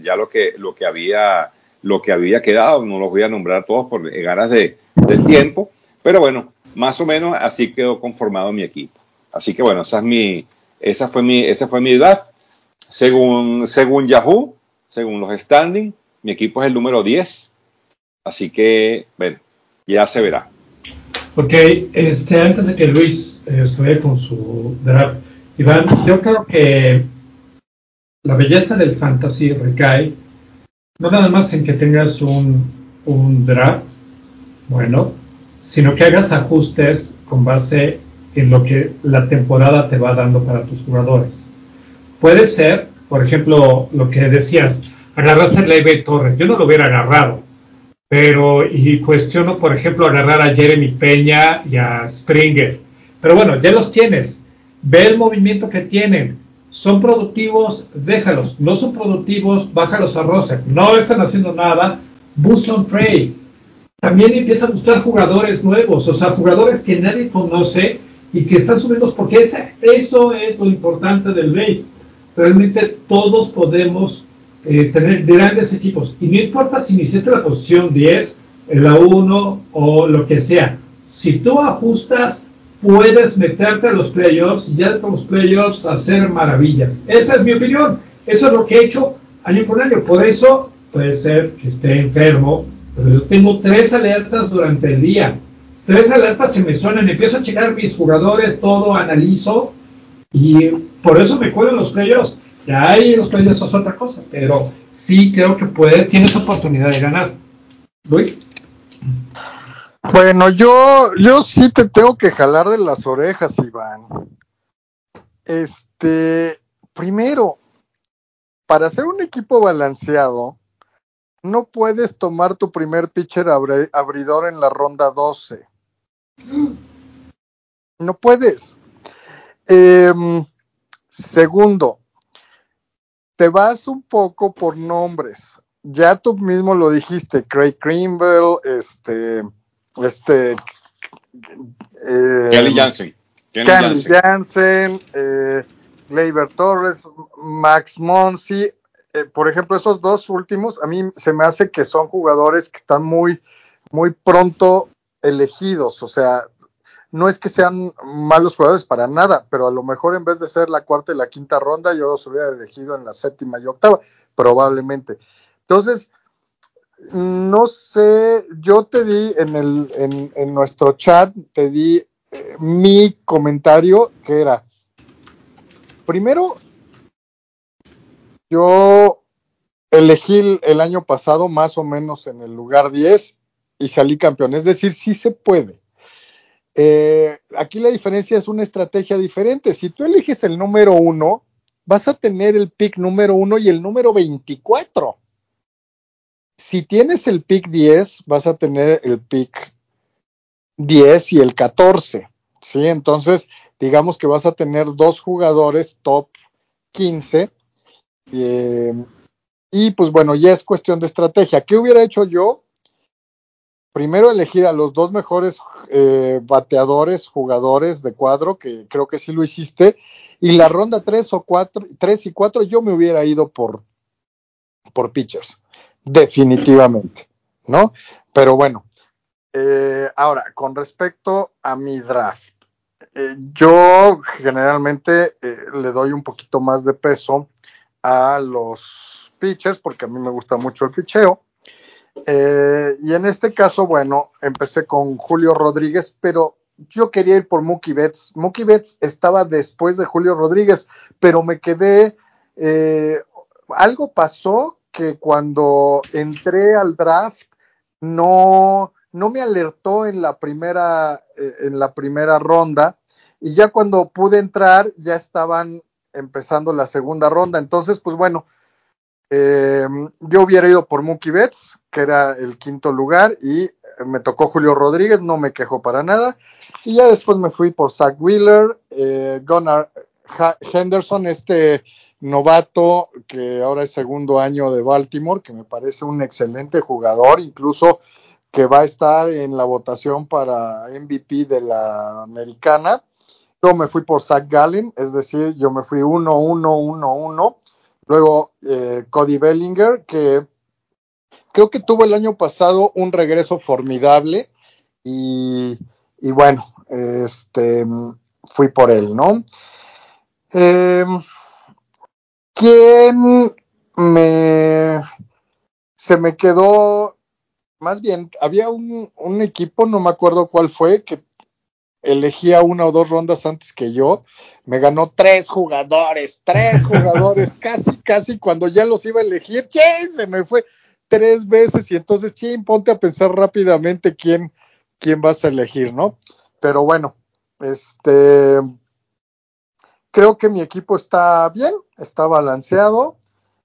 había quedado. No los voy a nombrar todos por ganas del tiempo, pero bueno, más o menos así quedó conformado mi equipo. Así que bueno, esa fue mi draft. Según Yahoo, según los standings, mi equipo es el número 10. Así que, bueno, ya se verá. Ok, antes de que Luis se vaya con su draft, Iván, yo creo que la belleza del fantasy recae no nada más en que tengas un draft bueno, sino que hagas ajustes con base en lo que la temporada te va dando para tus jugadores. Puede ser, por ejemplo, lo que decías, agarraste a Gleyber Torres, yo no lo hubiera agarrado, pero y cuestiono, por ejemplo, agarrar a Jeremy Peña y a Springer, pero bueno, ya los tienes, ve el movimiento que tienen, son productivos, déjalos, no son productivos, bájalos a roster, no están haciendo nada, busca un trade. También empieza a buscar jugadores nuevos, o sea, jugadores que nadie conoce y que están subiendo, porque eso es lo importante del base. Realmente todos podemos tener grandes equipos, y no importa si iniciaste la posición 10, en la 1 o lo que sea. Si tú ajustas, puedes meterte a los playoffs y ya con los playoffs hacer maravillas. Esa es mi opinión. Eso es lo que he hecho año con año. Por eso puede ser que esté enfermo, pero yo tengo 3 alertas durante el día. 3 alertas que me suenan. Empiezo a checar mis jugadores, todo, analizo, y por eso me cuelo en los playoffs. Ya ahí los playoffs es otra cosa, pero sí creo que tienes oportunidad de ganar. Luis. Bueno, yo sí te tengo que jalar de las orejas, Iván. Primero, para hacer un equipo balanceado, no puedes tomar tu primer pitcher abridor en la ronda 12. No puedes. Segundo, te vas un poco por nombres. Ya tú mismo lo dijiste, Craig Kimbrel, Kenley Jansen. Kenley Jansen, Gleyber Torres, Max Muncy. Por ejemplo, esos 2 últimos, a mí se me hace que son jugadores que están muy, muy pronto elegidos. O sea, no es que sean malos jugadores para nada, pero a lo mejor en vez de ser la 4ª y la 5ª ronda, yo los hubiera elegido en la 7ª y 8ª, probablemente. Entonces, no sé, yo te di en nuestro chat, te di mi comentario, que era, primero, yo elegí el año pasado más o menos en el lugar 10 y salí campeón, es decir, sí se puede. Aquí la diferencia es una estrategia diferente. Si tú eliges el número 1, vas a tener el pick número 1 y el número 24. Si tienes el pick 10, vas a tener el pick 10 y el 14, ¿sí? Entonces, digamos que vas a tener 2 jugadores top 15. Y pues bueno, ya es cuestión de estrategia. ¿Qué hubiera hecho yo? Primero elegir a los dos mejores bateadores, jugadores de cuadro, que creo que sí lo hiciste, y la ronda 3 y 4 yo me hubiera ido por pitchers, definitivamente, ¿no? Pero bueno, ahora, con respecto a mi draft, yo generalmente le doy un poquito más de peso a los pitchers, porque a mí me gusta mucho el picheo. Y en este caso, bueno, empecé con Julio Rodríguez, pero yo quería ir por Mookie Betts. Mookie Betts estaba después de Julio Rodríguez, pero me quedé. Algo pasó que cuando entré al draft no me alertó en la primera ronda, y ya cuando pude entrar ya estaban empezando la segunda ronda. Entonces, pues bueno, yo hubiera ido por Mookie Betts, que era el quinto lugar, y me tocó Julio Rodríguez, no me quejo para nada. Y ya después me fui por Zach Wheeler, Gunnar Henderson, este novato que ahora es segundo año de Baltimore, que me parece un excelente jugador, incluso que va a estar en la votación para MVP de la americana. Yo me fui por Zach Gallen, es decir, yo me fui 1-1-1-1. Luego Cody Bellinger, que creo que tuvo el año pasado un regreso formidable, y bueno, fui por él, ¿no? ¿Quién se me quedó? Más bien, había un equipo, no me acuerdo cuál fue, que elegía una o dos rondas antes que yo, me ganó tres jugadores, casi cuando ya los iba a elegir, ¡chin! Se me fue 3 veces, y entonces, ¡chin! Ponte a pensar rápidamente quién vas a elegir, ¿no? Pero bueno, creo que mi equipo está bien, está balanceado.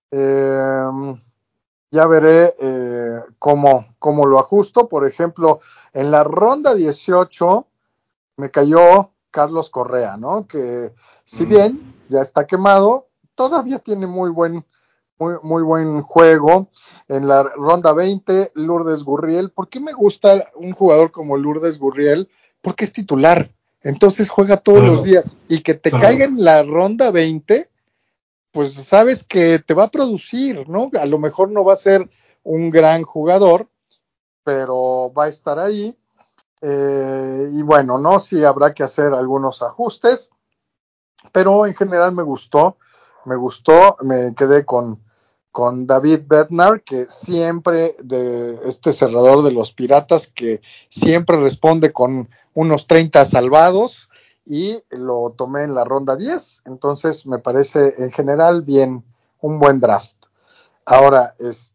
Ya veré cómo lo ajusto. Por ejemplo, en la ronda 18 me cayó Carlos Correa, ¿no? Que si bien ya está quemado, todavía tiene muy buen juego. En la ronda 20, Lourdes Gurriel. ¿Por qué me gusta un jugador como Lourdes Gurriel? Porque es titular. Entonces juega todos los días. Y que te caiga en la ronda 20, pues sabes que te va a producir, ¿no? A lo mejor no va a ser un gran jugador, pero va a estar ahí. Y bueno, no, sí habrá que hacer algunos ajustes, pero en general me gustó, me quedé con David Bednar, que siempre, de este cerrador de los Piratas, que siempre responde con unos 30 salvados, y lo tomé en la ronda 10, entonces me parece en general bien, un buen draft. Ahora,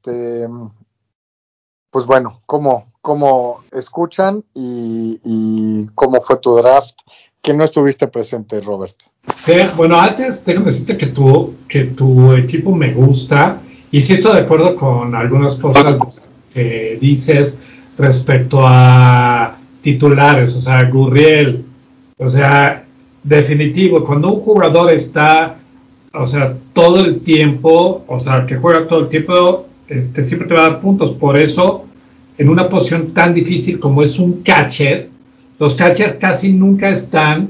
pues bueno, cómo escuchan y cómo fue tu draft, que no estuviste presente, Robert. Sí, bueno, antes déjame decirte que tu equipo me gusta, y sí estoy de acuerdo con algunas cosas que dices respecto a titulares, o sea, Gurriel, o sea, definitivo, cuando un jugador está, o sea, todo el tiempo, o sea, que juega todo el tiempo, siempre te va a dar puntos. Por eso, en una posición tan difícil como es un catcher, los catchers casi nunca están,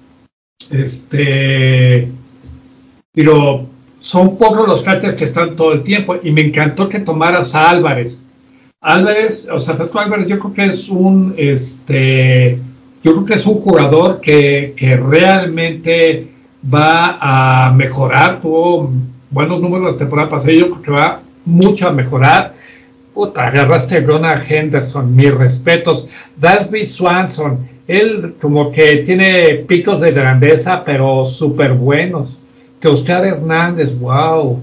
pero son pocos los catchers que están todo el tiempo, y me encantó que tomaras a Álvarez. O sea, Tato Álvarez, yo creo que es un jugador que realmente va a mejorar. Tuvo buenos números la temporada pasada, yo creo que va mucho a mejorar. Puta, agarraste a Gunnar Henderson, mis respetos. Dansby Swanson, él como que tiene picos de grandeza, pero súper buenos. Oscar Hernández, wow.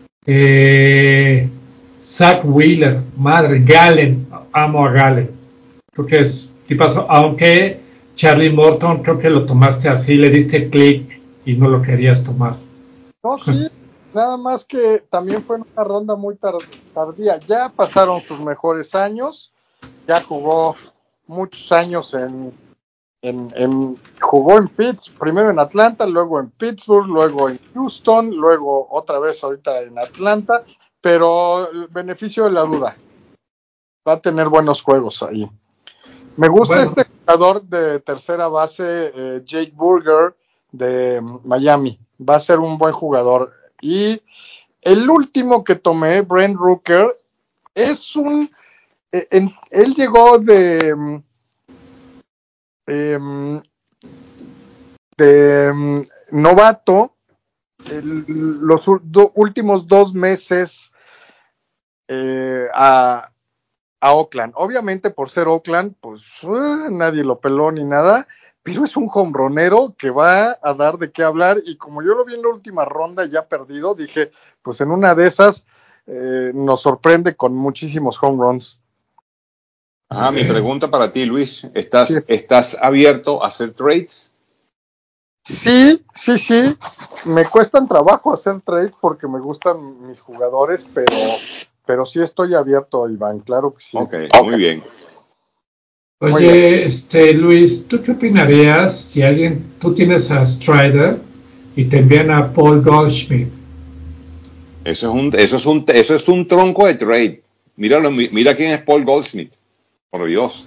Zach Wheeler, madre, Gallen, amo a Gallen. Creo que es tipazo, aunque Charlie Morton creo que lo tomaste así, le diste clic y no lo querías tomar. No, sí, nada más que también fue una ronda muy tardía. Ya pasaron sus mejores años, ya jugó muchos años jugó en Pittsburgh, primero en Atlanta, luego en Pittsburgh, luego en Houston, luego otra vez ahorita en Atlanta, pero el beneficio de la duda, va a tener buenos juegos ahí. Me gusta este jugador de tercera base, Jake Burger de Miami, va a ser un buen jugador. Y el último que tomé, Brent Rooker, es él llegó de novato los últimos 2 meses a Oakland. Obviamente por ser Oakland, pues nadie lo peló ni nada, pero es un hombronero que va a dar de qué hablar, y como yo lo vi en la última ronda ya perdido, dije, pues en una de esas nos sorprende con muchísimos home runs. Mi pregunta para ti, Luis, Sí. ¿estás abierto a hacer trades? Sí, me cuestan trabajo hacer trades porque me gustan mis jugadores, pero sí estoy abierto, Iván, claro que sí. Okay. Muy bien. Oye, Luis, ¿tú qué opinarías si tú tienes a Strider y te envían a Paul Goldschmidt? Eso es un tronco de trade. Mira quién es Paul Goldschmidt. Por Dios.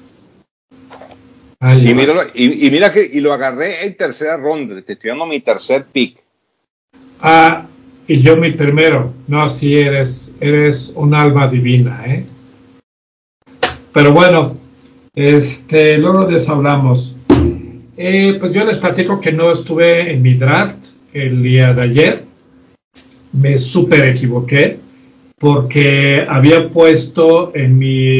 Y míralo, y mira que lo agarré en tercera ronda. Te estoy dando mi tercer pick. Y yo mi primero. No, sí, eres un alma divina, ¿eh? Pero bueno, luego de eso hablamos. Pues yo les platico que no estuve en mi draft el día de ayer. Me súper equivoqué porque había puesto en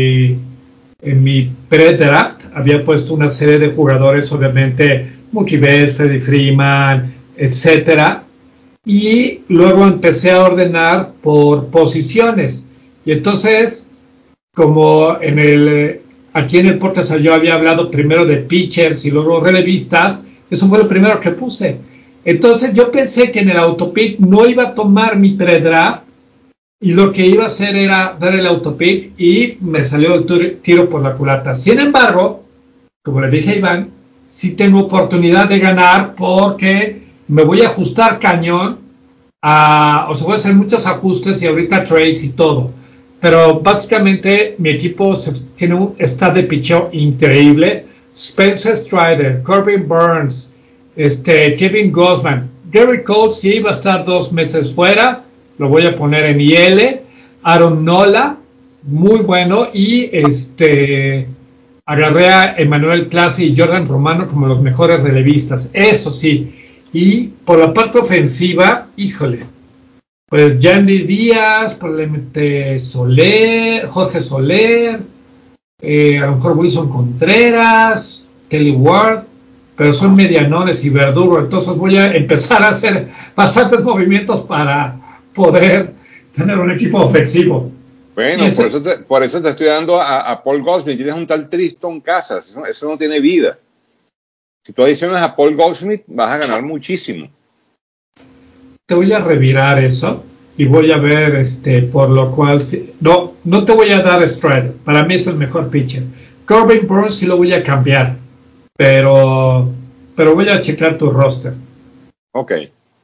mi pre-draft, había puesto una serie de jugadores, obviamente, Mookie Betts, Freddie Freeman, etcétera, y luego empecé a ordenar por posiciones. Y entonces, como aquí en el podcast yo había hablado primero de pitchers y luego relevistas, eso fue lo primero que puse. Entonces yo pensé que en el autopick no iba a tomar mi pre-draft y lo que iba a hacer era dar el autopick y me salió el tiro por la culata. Sin embargo, como le dije a Iván, sí tengo oportunidad de ganar porque me voy a ajustar cañón, voy a hacer muchos ajustes y ahorita trades y todo. Pero básicamente mi equipo está de picheo increíble. Spencer Strider, Corbin Burns, Kevin Gausman, Gary Cole sí va a estar 2 meses fuera, lo voy a poner en IL. Aaron Nola, muy bueno, y agarré a Emmanuel Clase y Jordan Romano como los mejores relevistas, eso sí. Y por la parte ofensiva, híjole, pues Yandy Díaz, probablemente Jorge Soler, a lo mejor Wilson Contreras, Kelly Ward, pero son medianones y Verdugo, entonces voy a empezar a hacer bastantes movimientos para poder tener un equipo ofensivo. Bueno, por eso te estoy dando a Paul Goldschmidt. Tienes un tal Tristan Casas, eso no tiene vida. Si tú adicionas a Paul Goldschmidt, vas a ganar muchísimo. Te voy a revirar eso y voy a ver, por lo cual, no te voy a dar Strider, para mí es el mejor pitcher. Corbin Burns sí lo voy a cambiar, pero voy a checar tu roster. Ok.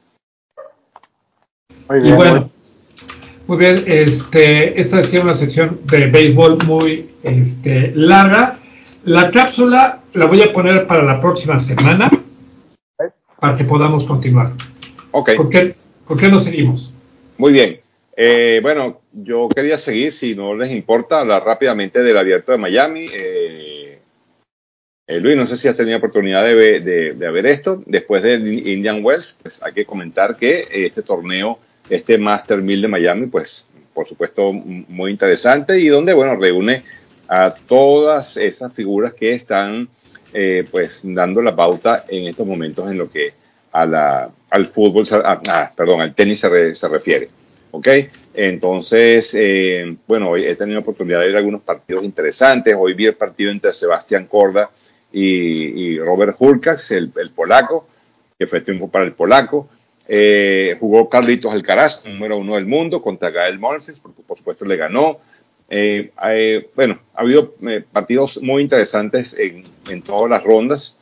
Muy bien, y bueno, muy bien, esta ha sido una sección de béisbol muy larga. La cápsula la voy a poner para la próxima semana para que podamos continuar. Ok. ¿Con qué nos seguimos? Muy bien. Bueno, yo quería seguir, si no les importa, hablar rápidamente del Abierto de Miami. Luis, no sé si has tenido oportunidad de ver esto. Después del Indian Wells, pues hay que comentar que este torneo, Master 1000 de Miami, pues por supuesto muy interesante, y donde, bueno, reúne a todas esas figuras que están pues dando la pauta en estos momentos en lo que al fútbol, al tenis se refiere. ¿Ok? Entonces, bueno, hoy he tenido oportunidad de ver algunos partidos interesantes. Hoy vi el partido entre Sebastián Korda y Robert Hurkacz, el polaco, que fue triunfo para el polaco. Jugó Carlitos Alcaraz, número 1 del mundo, contra Gael Monfils, por supuesto le ganó. Bueno, ha habido partidos muy interesantes en todas las rondas.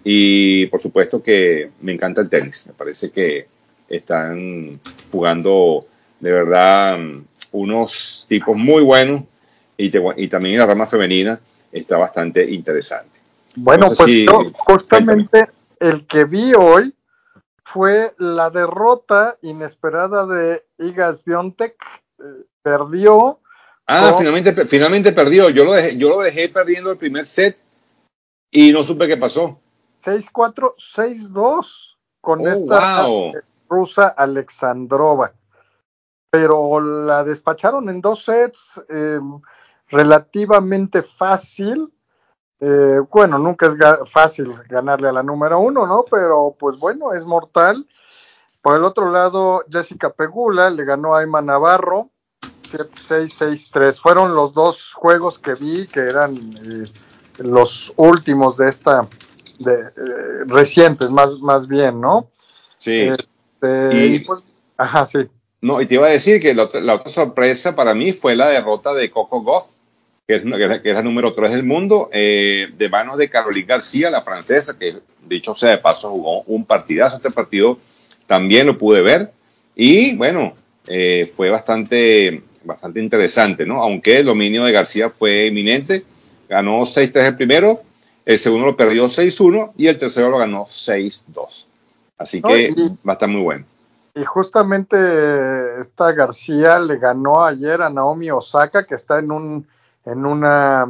Y por supuesto que me encanta el tenis. Me parece que están jugando de verdad unos tipos muy buenos y también la rama femenina está bastante interesante. No Bueno, sé pues si, yo cuéntame. justamente el que vi hoy fue la derrota inesperada de Iga Swiatek. Perdió Ah, con finalmente perdió. Yo lo dejé perdiendo el primer set y no supe qué pasó. 6-4, 6-2 con Oh, esta wow. rusa Alexandrova. Pero la despacharon en 2 sets, relativamente fácil. Bueno, nunca es fácil ganarle a la número 1, ¿no? Pero pues bueno, es mortal. Por el otro lado, Jessica Pegula le ganó a Emma Navarro 7-6, 6-3. Fueron los 2 juegos que vi que eran los últimos de esta, recientes, más bien, ¿no? Sí. Y Y pues, ajá, sí. no, y te iba a decir que la otra sorpresa para mí fue la derrota de Coco Gauff, que es la número 3 del mundo, de manos de Caroline García, la francesa, que dicho sea de paso jugó un partidazo. Este partido también lo pude ver y bueno, fue bastante interesante, ¿no? Aunque el dominio de García fue eminente, ganó 6-3 el primero, el segundo lo perdió 6-1 y el tercero lo ganó 6-2. Así ¿No? que va a estar muy bueno. Y justamente esta García le ganó ayer a Naomi Osaka, que está en una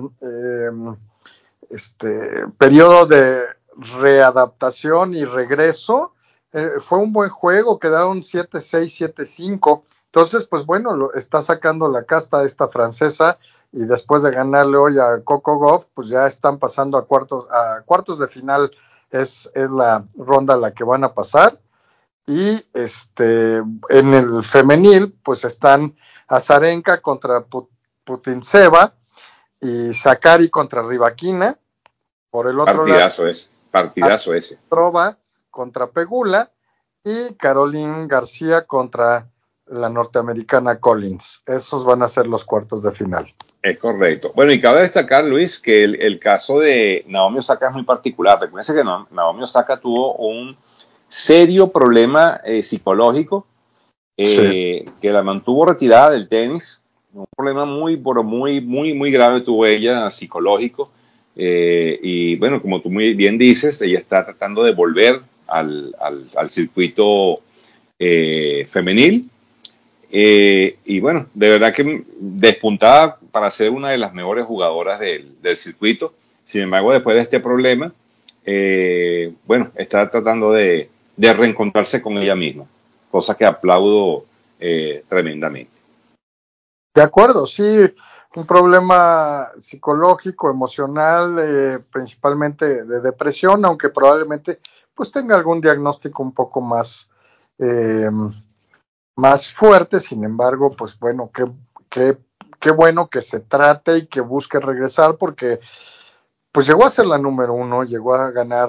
periodo de readaptación y regreso. Fue un buen juego, quedaron 7-6, 7-5. Entonces, pues bueno, está sacando la casta esta francesa y después de ganarle hoy a Coco Gauff, pues ya están pasando a cuartos de final. Es la ronda a la que van a pasar. Y en el femenil, pues están Azarenka contra Putintseva y Sakari contra Rybakina. Por el otro lado, Partidazo ese. Trova contra Pegula y Caroline García contra la norteamericana Collins. Esos van a ser los cuartos de final. Es correcto. Bueno, y cabe destacar, Luis, que el caso de Naomi Osaka es muy particular. Recuerden que Naomi Osaka tuvo un serio problema psicológico Sí. que la mantuvo retirada del tenis. Un problema muy grave tuvo ella psicológico. Y bueno, como tú muy bien dices, ella está tratando de volver al circuito femenil. Y bueno, de verdad que despuntada para ser una de las mejores jugadoras del circuito. Sin embargo, después de este problema, bueno, está tratando de reencontrarse con ella misma, cosa que aplaudo tremendamente. De acuerdo, sí, un problema psicológico, emocional, principalmente de depresión, aunque probablemente pues tenga algún diagnóstico un poco eh, más fuerte. Sin embargo, pues bueno, qué, qué bueno que se trate y que busque regresar, porque pues llegó a ser la número 1, llegó a ganar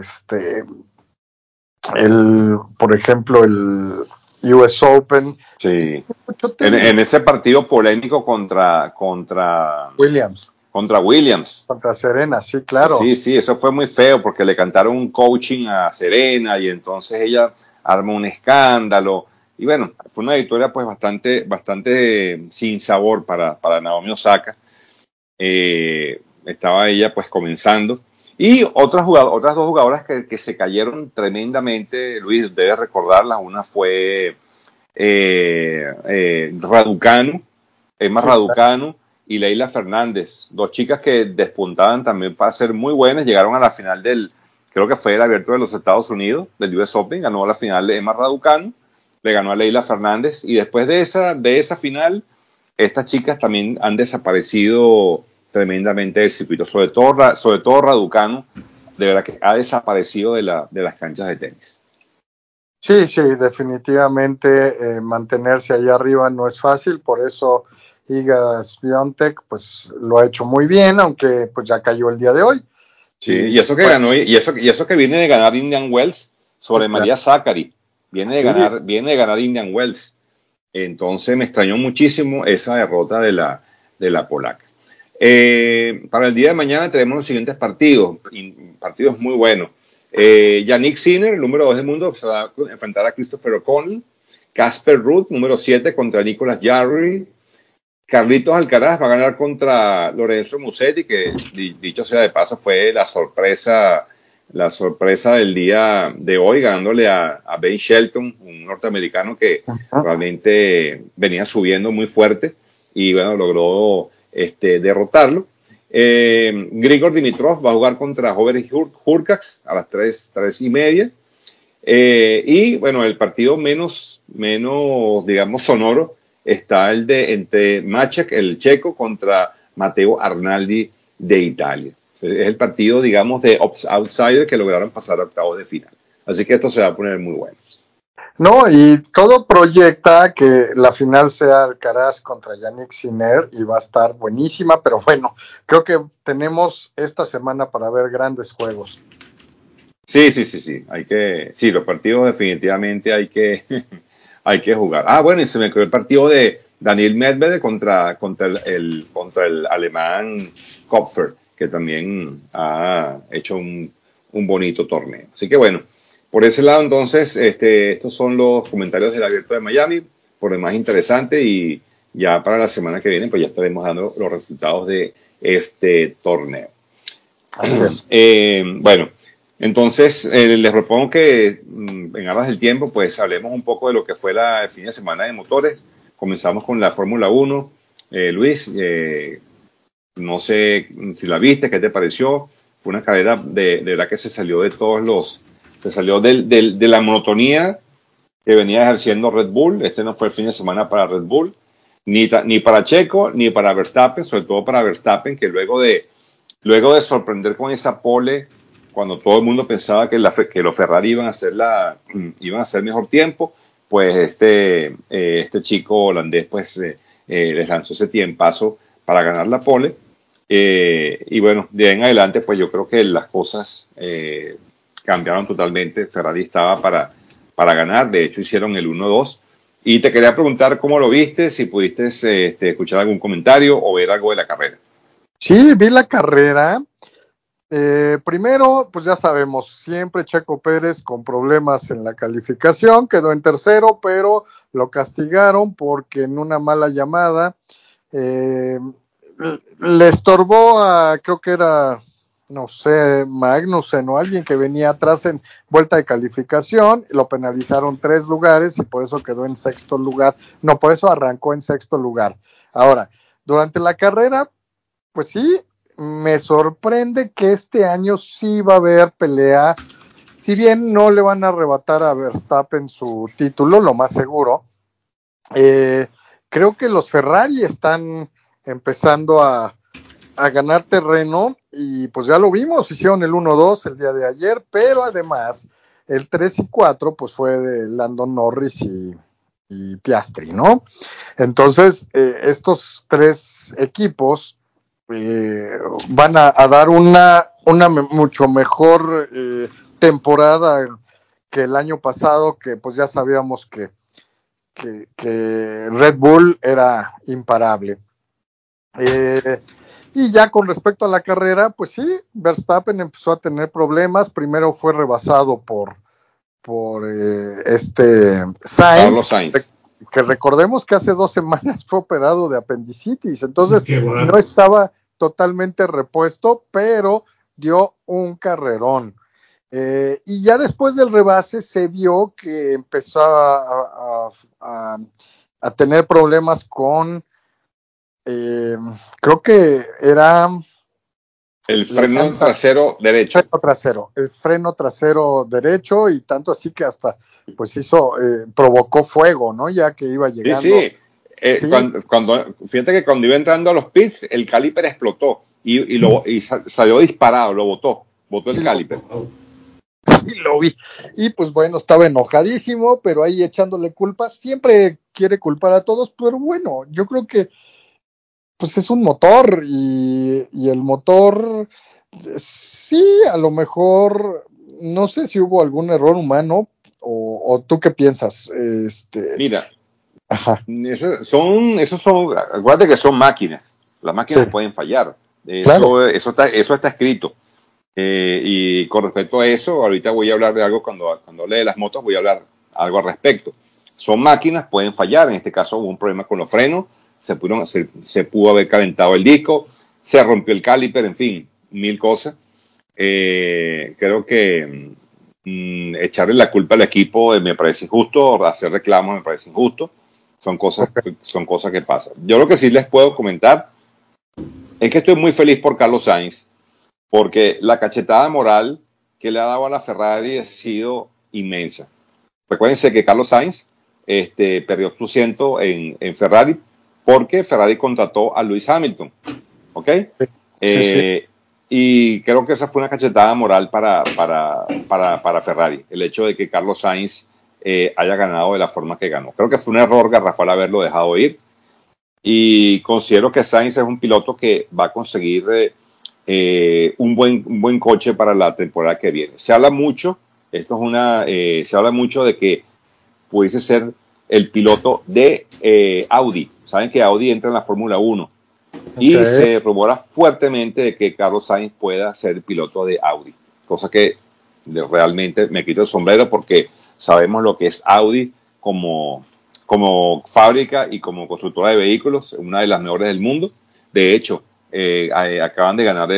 por ejemplo, el US Open. Sí. Mucho En tenis. ese partido polémico contra Williams, Williams. contra Serena, sí, claro. Sí, sí, eso fue muy feo porque le cantaron un coaching a Serena y entonces ella armó un escándalo. Y bueno, fue una victoria pues bastante sin sabor para Naomi Osaka. Estaba ella pues comenzando. Y otras dos jugadoras que se cayeron tremendamente, Luis, debes recordarlas. Una fue Raducanu, Emma Sí, Raducanu y Leila Fernández, dos chicas que despuntaban también para ser muy buenas, llegaron a la final creo que fue el Abierto de los Estados Unidos, del US Open, ganó la final de Emma Raducanu, le ganó a Leila Fernández y después de esa final, estas chicas también han desaparecido tremendamente del circuito, sobre todo Raducanu, de verdad que ha desaparecido de las canchas de tenis. sí, sí, definitivamente mantenerse ahí arriba no es fácil, por eso Iga Swiatek pues lo ha hecho muy bien, aunque pues ya cayó el día de hoy. Sí, Y y eso que bueno, ganó, y eso que viene de ganar Indian Wells sí, sobre claro. María Zachary, viene de Sí, ganar, viene de ganar Indian Wells. Entonces me extrañó muchísimo esa derrota de la polaca. Para el día de mañana tenemos los siguientes partidos muy buenos. Yannick Sinner, el número 2 del mundo, se va a enfrentar a Christopher O'Connell. Casper Ruud, número 7, contra Nicolas Jarry. Carlitos Alcaraz va a ganar contra Lorenzo Musetti, que dicho sea de paso fue la sorpresa del día de hoy, ganándole a Ben Shelton, un norteamericano que realmente venía subiendo muy fuerte y bueno, logró derrotarlo. Grigor Dimitrov va a jugar contra Hubert Hurkacz a las 3:30. Y bueno, el partido menos digamos, sonoro está el de entre Maček, el checo, contra Matteo Arnaldi de Italia. Es el partido, digamos, de outsider que lograron pasar a octavos de final. Así que esto se va a poner muy bueno. No, y todo proyecta que la final sea Alcaraz contra Yannick Sinner y va a estar buenísima, pero bueno, creo que tenemos esta semana para ver grandes juegos. Sí. Sí, los partidos definitivamente hay que jugar. Bueno, y se me quedó el partido de Daniil Medvedev contra el alemán Kopfer, que también ha hecho un bonito torneo. Así que bueno, por ese lado entonces, estos son los comentarios del Abierto de Miami, por demás interesante, y ya para la semana que viene pues ya estaremos dando los resultados de este torneo. Así es. Bueno, entonces les propongo que en aras del tiempo pues hablemos un poco de lo que fue el fin de semana de motores. Comenzamos con la Fórmula 1. Luis, no sé si la viste, ¿qué te pareció? Fue una carrera de verdad que se salió de la monotonía que venía ejerciendo Red Bull. Este no fue el fin de semana para Red Bull, ni para Checo, ni para Verstappen, sobre todo para Verstappen, que luego de sorprender con esa pole, cuando todo el mundo pensaba que los Ferrari iban a hacer mejor tiempo, pues este chico holandés pues les lanzó ese tiempazo para ganar la pole. Y bueno, de ahí en adelante pues yo creo que las cosas cambiaron totalmente. Ferrari estaba para ganar, de hecho hicieron el 1-2. Y te quería preguntar cómo lo viste, si pudiste escuchar algún comentario o ver algo de la carrera. Sí, vi la carrera. Primero, pues ya sabemos, siempre Checo Pérez con problemas en la calificación, quedó en tercero, pero lo castigaron porque en una mala llamada le estorbó creo que era, no sé, Magnussen o alguien que venía atrás en vuelta de calificación, lo penalizaron 3 lugares y por eso quedó en sexto lugar, no, por eso arrancó en sexto lugar. Ahora, durante la carrera, pues sí, me sorprende que este año sí va a haber pelea, si bien no le van a arrebatar a Verstappen su título, lo más seguro. Creo que los Ferrari están empezando a ganar terreno y pues ya lo vimos, hicieron el 1-2 el día de ayer, pero además el 3 y 4 pues fue de Lando Norris y Piastri, ¿no? Entonces, estos 3 equipos van a dar una mucho mejor temporada que el año pasado, que pues ya sabíamos que Red Bull era imparable. Y ya con respecto a la carrera, pues sí, Verstappen empezó a tener problemas. Primero fue rebasado por Carlos Sainz, que recordemos que hace 2 semanas fue operado de apendicitis, entonces no estaba totalmente repuesto, pero dio un carrerón. Y ya después del rebase se vio que empezó a tener problemas con, creo que era el freno trasero derecho. El freno trasero derecho, y tanto así que hasta pues provocó fuego, ¿no? Ya que iba llegando. Sí. ¿Sí? Fíjate que cuando iba entrando a los pits, el caliper explotó y salió disparado, botó el caliper. Sí, lo vi. Y pues bueno, estaba enojadísimo, pero ahí echándole culpas. Siempre quiere culpar a todos, pero bueno, yo creo que pues es un motor y el motor, sí, a lo mejor, no sé si hubo algún error humano o tú qué piensas. Mira, ajá. Esos son, acuérdate que son máquinas, las máquinas pueden fallar, claro. eso está escrito. Y con respecto a eso, ahorita voy a hablar de algo cuando hable de las motos, voy a hablar algo al respecto. Son máquinas, pueden fallar. En este caso hubo un problema con los frenos, se pudo haber calentado el disco, se rompió el caliper, en fin, mil cosas. Creo que echarle la culpa al equipo me parece injusto, hacer reclamos me parece injusto. Son cosas que pasan. Yo lo que sí les puedo comentar es que estoy muy feliz por Carlos Sainz, porque la cachetada moral que le ha dado a la Ferrari ha sido inmensa. Recuérdense que Carlos Sainz perdió su asiento en Ferrari porque Ferrari contrató a Lewis Hamilton, ¿ok? Sí. Y creo que esa fue una cachetada moral para Ferrari, el hecho de que Carlos Sainz haya ganado de la forma que ganó. Creo que fue un error garrafal haberlo dejado ir, y considero que Sainz es un piloto que va a conseguir un buen coche para la temporada que viene. Se habla mucho, se habla mucho de que pudiese ser el piloto de Audi. Saben que Audi entra en la Fórmula 1 y se rumora fuertemente de que Carlos Sainz pueda ser el piloto de Audi, cosa que realmente me quito el sombrero porque sabemos lo que es Audi como fábrica y como constructora de vehículos, una de las mejores del mundo. De hecho, acaban de ganar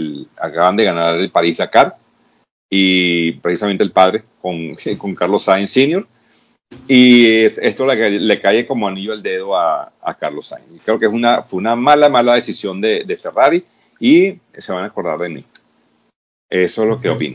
el París-Dakar, y precisamente el padre con Carlos Sainz Sr., y esto le cae como anillo al dedo a Carlos Sainz. Creo que fue una mala decisión de Ferrari, y se van a acordar de mí. Eso es lo que opino.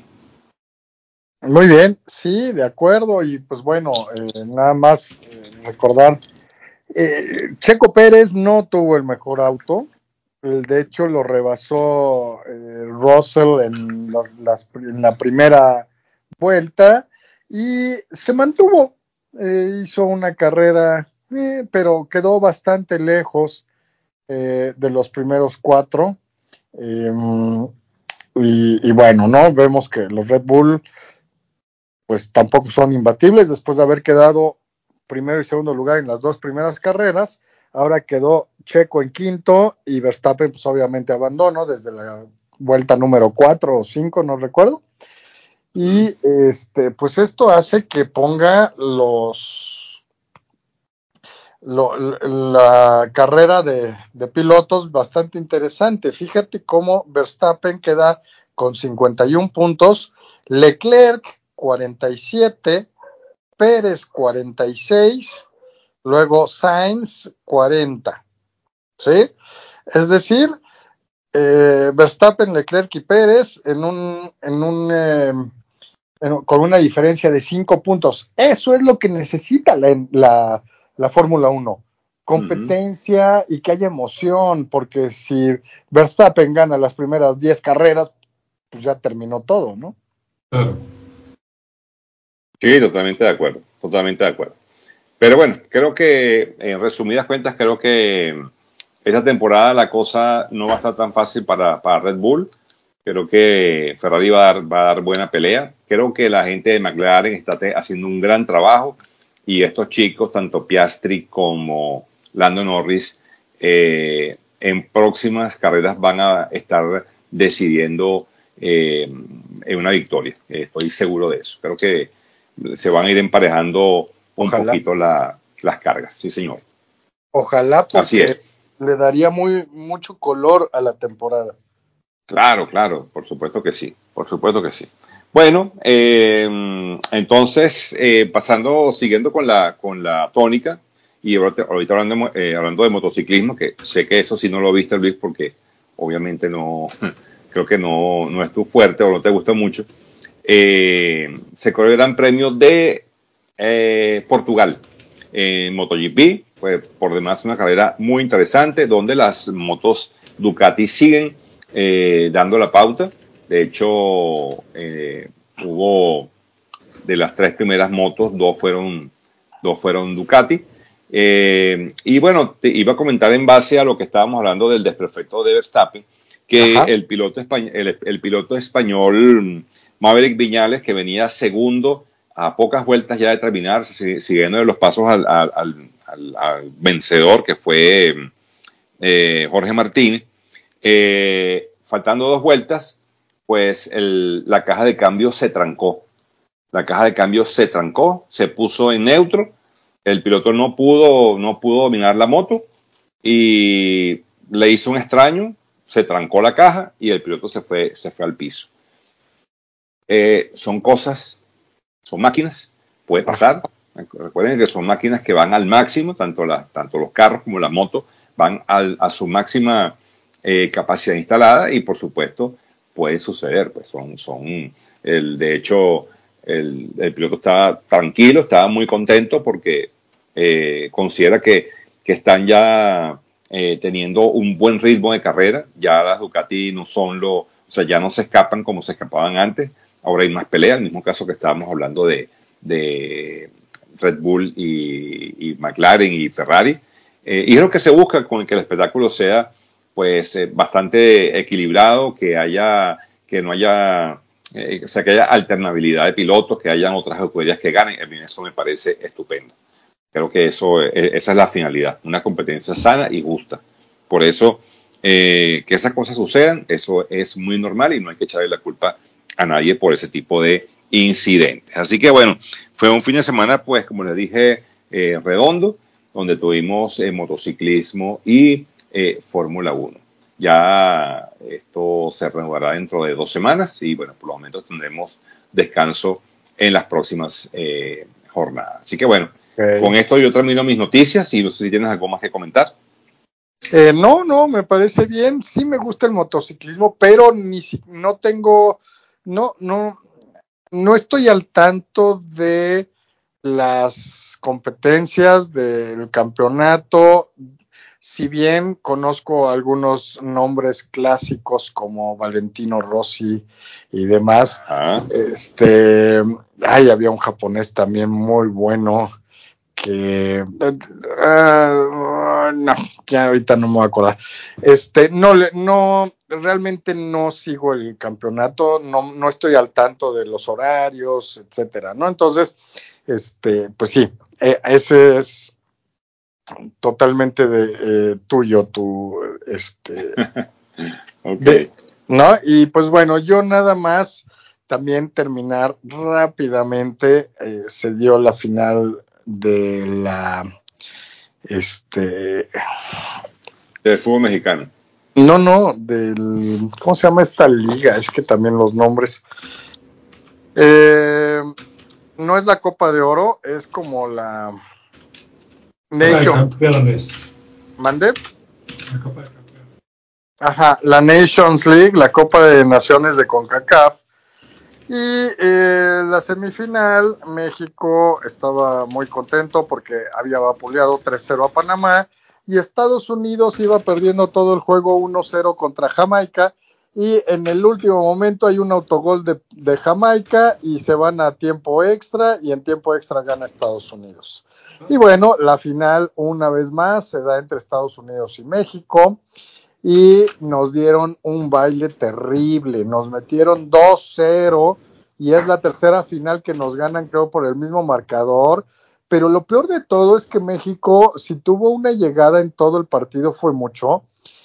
Muy bien, sí, de acuerdo. Y pues bueno, nada más recordar, Checo Pérez no tuvo el mejor auto. De hecho, lo rebasó Russell en la primera vuelta y se mantuvo. Hizo una carrera, pero quedó bastante lejos de los primeros cuatro. Eh, y bueno, ¿no? Vemos que los Red Bull pues tampoco son imbatibles después de haber quedado primero y segundo lugar en las dos primeras carreras. Ahora quedó Checo en quinto y Verstappen pues obviamente abandonó desde la vuelta número 4 o 5, no recuerdo. Y pues esto hace que ponga la carrera de pilotos bastante interesante. Fíjate cómo Verstappen queda con 51 puntos, Leclerc 47, Pérez 46, luego Sainz 40, ¿sí? Es decir, Verstappen, Leclerc y Pérez con una diferencia de 5 puntos. Eso es lo que necesita la Fórmula 1. Competencia y que haya emoción, porque si Verstappen gana las primeras 10 carreras, pues ya terminó todo, ¿no? Claro. Sí, totalmente de acuerdo, totalmente de acuerdo. Pero bueno, creo que en resumidas cuentas, creo que esta temporada la cosa no va a estar tan fácil para Red Bull. Creo que Ferrari va a dar buena pelea. Creo que la gente de McLaren está haciendo un gran trabajo, y estos chicos, tanto Piastri como Lando Norris, en próximas carreras van a estar decidiendo en una victoria. Estoy seguro de eso. Creo que se van a ir emparejando un poquito las cargas. Sí, señor. Ojalá, Así es. porque le daría mucho color a la temporada. Claro, claro, por supuesto que sí, por supuesto que sí. Bueno, entonces, siguiendo con la tónica, y ahorita hablando de motociclismo, que sé que eso sí no lo viste, Luis, porque obviamente no, creo que no es tu fuerte o no te gusta mucho. Se corrió el Gran Premio de Portugal en MotoGP. Fue por demás una carrera muy interesante, donde las motos Ducati siguen dando la pauta. De hecho, hubo de las tres primeras motos, dos fueron Ducati. Y bueno, te iba a comentar en base a lo que estábamos hablando del desperfecto de Verstappen, que el piloto español Maverick Viñales, que venía segundo a pocas vueltas ya de terminar, siguiendo los pasos al vencedor, que fue Jorge Martínez, faltando 2 vueltas, pues la caja de cambio se trancó. La caja de cambio se trancó, se puso en neutro, el piloto no pudo dominar la moto y le hizo un extraño, se trancó la caja y el piloto se fue al piso. Son cosas, son máquinas, puede pasar. Recuerden que son máquinas que van al máximo, tanto los carros como la moto van a su máxima capacidad instalada y por supuesto puede suceder. Pues de hecho, el piloto estaba tranquilo, estaba muy contento porque considera que están ya teniendo un buen ritmo de carrera. Ya las Ducati no son o sea, ya no se escapan como se escapaban antes. Ahora hay más peleas, el mismo caso que estábamos hablando de Red Bull y McLaren y Ferrari. Y es lo que se busca con que el espectáculo sea pues bastante equilibrado, que no haya, o sea, que haya alternabilidad de pilotos, que hayan otras escuderías que ganen. A mí eso me parece estupendo. Creo que esa es la finalidad, una competencia sana y justa. Por eso, que esas cosas sucedan, eso es muy normal y no hay que echarle la culpa a nadie por ese tipo de incidentes. Así que bueno, fue un fin de semana, pues como les dije, redondo, donde tuvimos motociclismo y Fórmula 1. Ya esto se renovará dentro de 2 semanas y bueno, por lo menos tendremos descanso en las próximas jornadas. Así que bueno, con esto yo termino mis noticias y no sé si tienes algo más que comentar. No, me parece bien. Sí me gusta el motociclismo, pero no tengo, no estoy al tanto de las competencias del campeonato. Si bien conozco algunos nombres clásicos como Valentino Rossi y demás, había un japonés también muy bueno que no, ya ahorita no me voy a acordar. Realmente no sigo el campeonato, no estoy al tanto de los horarios, etcétera, ¿no? Entonces, pues sí, ese es totalmente tuyo, Okay. ¿no? Y pues bueno, yo nada más también terminar rápidamente, se dio la final de del fútbol mexicano. No, ¿cómo se llama esta liga? Es que también los nombres. No es la Copa de Oro, es como la Campeones. ¿Mande? La Copa de Campeones. Ajá, la Nations League, la Copa de Naciones de CONCACAF. Y la semifinal, México estaba muy contento porque había vapuleado 3-0 a Panamá y Estados Unidos iba perdiendo todo el juego 1-0 contra Jamaica y en el último momento hay un autogol de Jamaica y se van a tiempo extra y en tiempo extra gana Estados Unidos. Y bueno, la final una vez más se da entre Estados Unidos y México. Y nos dieron un baile terrible, nos metieron 2-0 y es la tercera final que nos ganan, creo, por el mismo marcador, pero lo peor de todo es que México, si tuvo una llegada en todo el partido fue mucho,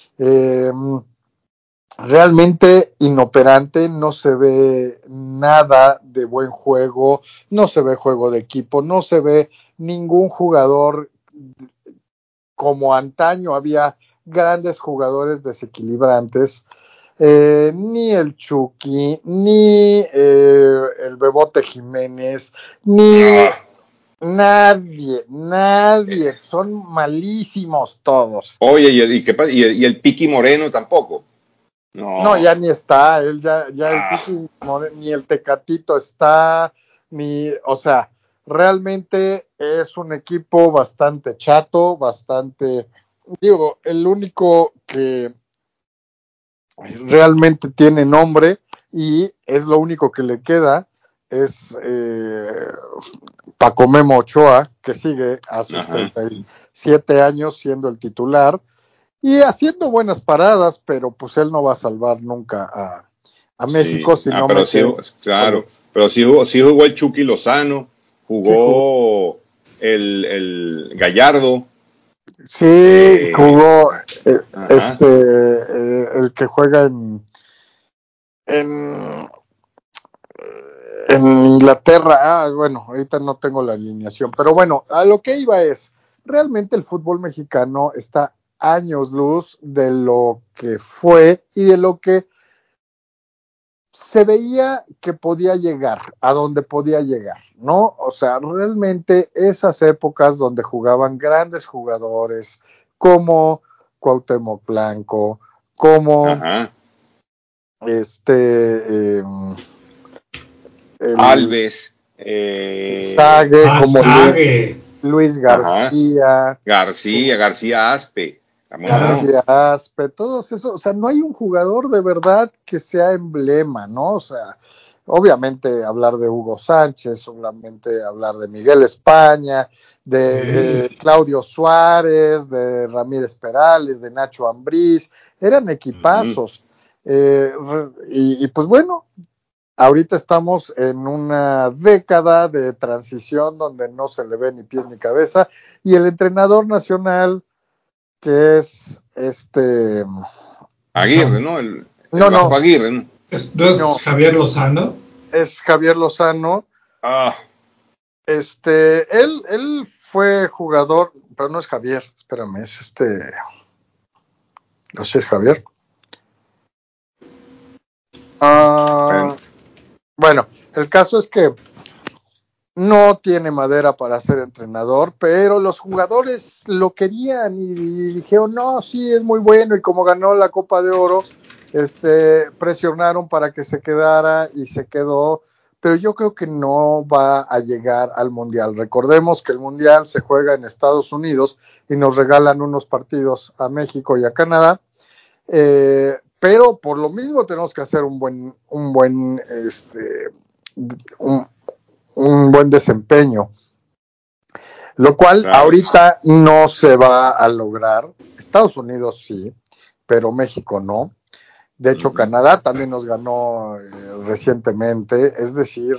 realmente inoperante, no se ve nada de buen juego, no se ve juego de equipo, no se ve ningún jugador como antaño había grandes jugadores desequilibrantes, ni el Chucky, ni el Bebote Jiménez, ni nadie, son malísimos todos. Oye, ¿y el Piqui Moreno tampoco? No, ya ni está, él ya el Piqui Moreno, ni el Tecatito está, o sea, realmente es un equipo bastante chato, el único que realmente tiene nombre y es lo único que le queda es Paco Memo Ochoa, que sigue a sus 37 años siendo el titular y haciendo buenas paradas, pero pues él no va a salvar nunca a México si no pero mete... claro, pero sí jugó el Chucky Lozano, jugó el Gallardo. Sí, jugó el que juega en en Inglaterra, bueno, ahorita no tengo la alineación, pero bueno, a lo que iba es, realmente el fútbol mexicano está años luz de lo que fue y de lo que se veía que podía llegar, a donde podía llegar, ¿no? O sea, realmente esas épocas donde jugaban grandes jugadores como Cuauhtémoc Blanco, como Ajá. Alves, Sague, como Sague. Luis ajá, García, García Aspe, ¿cómo no? García Aspe, todos esos, o sea, no hay un jugador de verdad que sea emblema, ¿no? O sea, obviamente hablar de Hugo Sánchez, solamente hablar de Miguel España, de Sí. Claudio Suárez, de Ramírez Perales, de Nacho Ambriz, eran equipazos. Y pues bueno, ahorita estamos en una década de transición donde no se le ve ni pies ni cabeza, y el entrenador nacional que es Aguirre, ¿no? El no, Vasco no, Aguirre, ¿no? ¿No es no, Javier Lozano? es Javier Lozano. Ah, Él fue jugador, pero no es Javier, espérame, es no sé, es Javier. bueno, Bueno, el caso es que no tiene madera para ser entrenador, pero los jugadores lo querían y dijeron, no, sí, es muy bueno, y como ganó la Copa de Oro, presionaron para que se quedara y se quedó, pero yo creo que no va a llegar al Mundial. Recordemos que el Mundial se juega en Estados Unidos y nos regalan unos partidos a México y a Canadá, pero por lo mismo tenemos que hacer un buen desempeño, lo cual claro. ahorita no se va a lograr. Estados Unidos sí, pero México no. De hecho, Uh-huh. Canadá también nos ganó recientemente, es decir,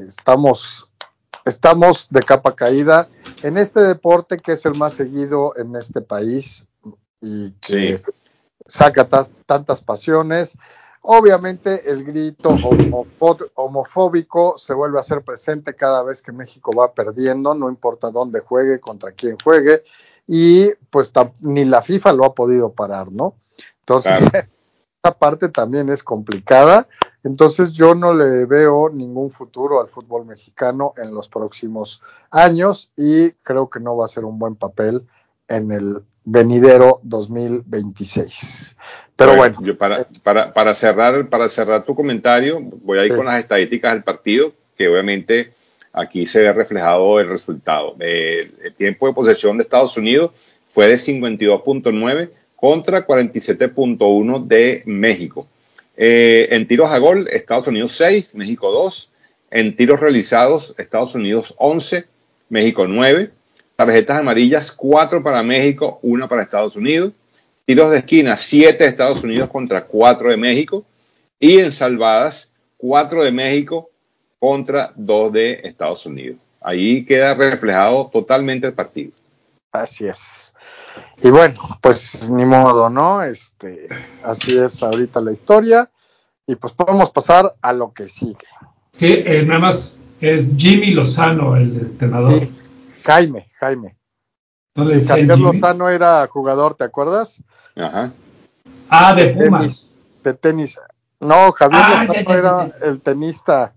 estamos de capa caída en este deporte que es el más seguido en este país y Sí, que saca tantas pasiones. Obviamente el grito homofóbico se vuelve a hacer presente cada vez que México va perdiendo, no importa dónde juegue, contra quién juegue, y pues ni la FIFA lo ha podido parar, ¿no? Entonces, claro. esta parte también es complicada, entonces yo no le veo ningún futuro al fútbol mexicano en los próximos años y creo que no va a ser un buen papel en el venidero 2026. Pero Bueno, bueno, yo para cerrar tu comentario, voy a ir con las estadísticas del partido, que obviamente aquí se ve reflejado el resultado. El tiempo de posesión de Estados Unidos fue de 52.9 contra 47.1 de México. En tiros a gol, Estados Unidos 6, México 2. En tiros realizados, Estados Unidos 11, México 9. Tarjetas amarillas, 4 para México, 1 para Estados Unidos. Tiros de esquina, 7 de Estados Unidos contra 4 de México. Y en salvadas, 4 de México contra 2 de Estados Unidos. Ahí queda reflejado totalmente el partido. así es. Y bueno, pues ni modo, ¿no? Así es ahorita la historia. Y pues podemos pasar a lo que sigue. Sí, nada más es Jimmy Lozano el entrenador. Sí, Jaime. ¿No le decían Javier Jimmy? Lozano era jugador, ¿te acuerdas? Ajá. Ah, De de tenis, Pumas. de tenis. No, Javier Ah, ya, Lozano ya, ya, era ya. el tenista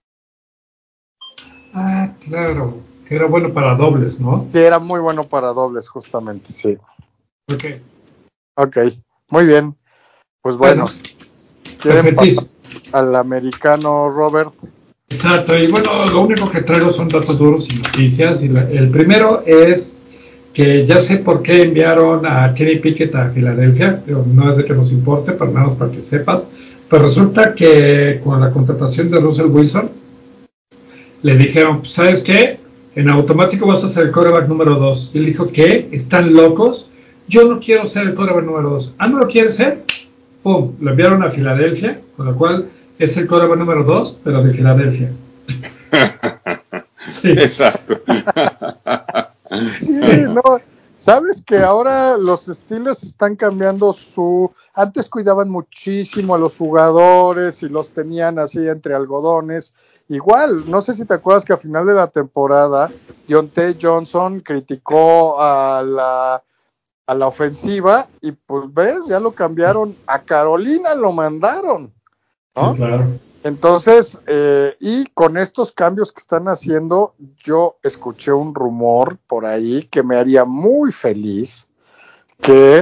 Ah, claro. Que era bueno para dobles, ¿no? que era muy bueno para dobles, justamente, sí. Ok. Ok, muy bien. Pues Bueno, bueno, ¿quieren pasar perfectísimo. al americano, Robert? Exacto. Y bueno, lo único que traigo son datos duros y noticias. El primero es que ya sé por qué enviaron a Kenny Pickett a Filadelfia, pero no es de que nos importe, pero nada más para que sepas. Pero resulta que con la contratación de Russell Wilson, le dijeron, ¿sabes qué? En automático vas a ser el quarterback número 2. Y él dijo, ¿qué? ¿Están locos? Yo no quiero ser el quarterback número 2. ¿Ah, no lo quieres ser? ¡Pum! Lo enviaron a Filadelfia, con lo cual es el quarterback número 2, pero de Filadelfia. Sí. Exacto. Sí, no, Sabes que ahora los Steelers están cambiando antes cuidaban muchísimo a los jugadores y los tenían así entre algodones. Igual, no sé si te acuerdas que a final de la temporada Diontae Johnson criticó a la ofensiva y pues ves, ya lo cambiaron, a Carolina lo mandaron, ¿no? Sí, claro. Entonces, y con estos cambios que están haciendo, yo escuché un rumor por ahí que me haría muy feliz, que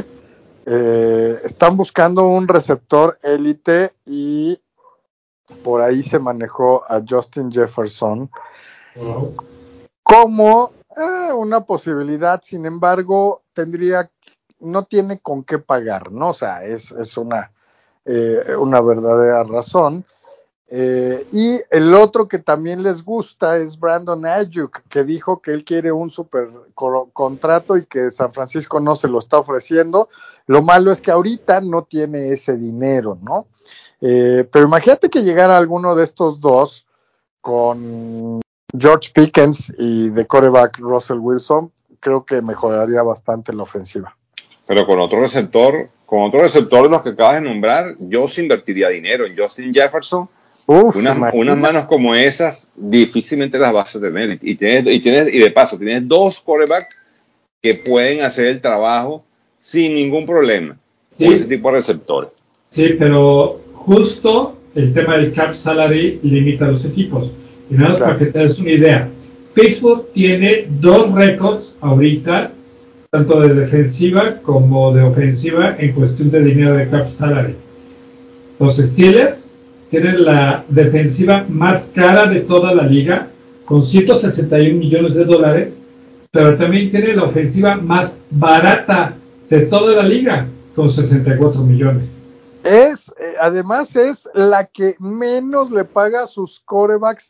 están buscando un receptor élite y por ahí se manejó a Justin Jefferson Wow. como una posibilidad. Sin embargo, no tiene con qué pagar, ¿no? O sea, es una verdadera razón. Y el otro que también les gusta es Brandon Ayuk, que dijo que él quiere un super contrato y que San Francisco no se lo está ofreciendo. Lo malo es que ahorita no tiene ese dinero, ¿no? Pero imagínate que llegara alguno de estos dos con George Pickens y de quarterback Russell Wilson, creo que mejoraría bastante la ofensiva. Pero con otro receptor de los que acabas de nombrar, yo sí invertiría dinero en Justin Jefferson. Unas manos como esas difícilmente las vas a tener. Y de paso, tienes dos quarterbacks que pueden hacer el trabajo sin ningún problema, sí, con ese tipo de receptores. Sí, pero justo el tema del cap salary limita a los equipos. Y nada más para que te des una idea, Pittsburgh tiene 2 récords ahorita, tanto de defensiva como de ofensiva, en cuestión de dinero de cap salary. Los Steelers tienen la defensiva más cara de toda la liga, con 161 millones de dólares, pero también tiene la ofensiva más barata de toda la liga, con 64 millones. Además es la que menos le paga a sus quarterbacks,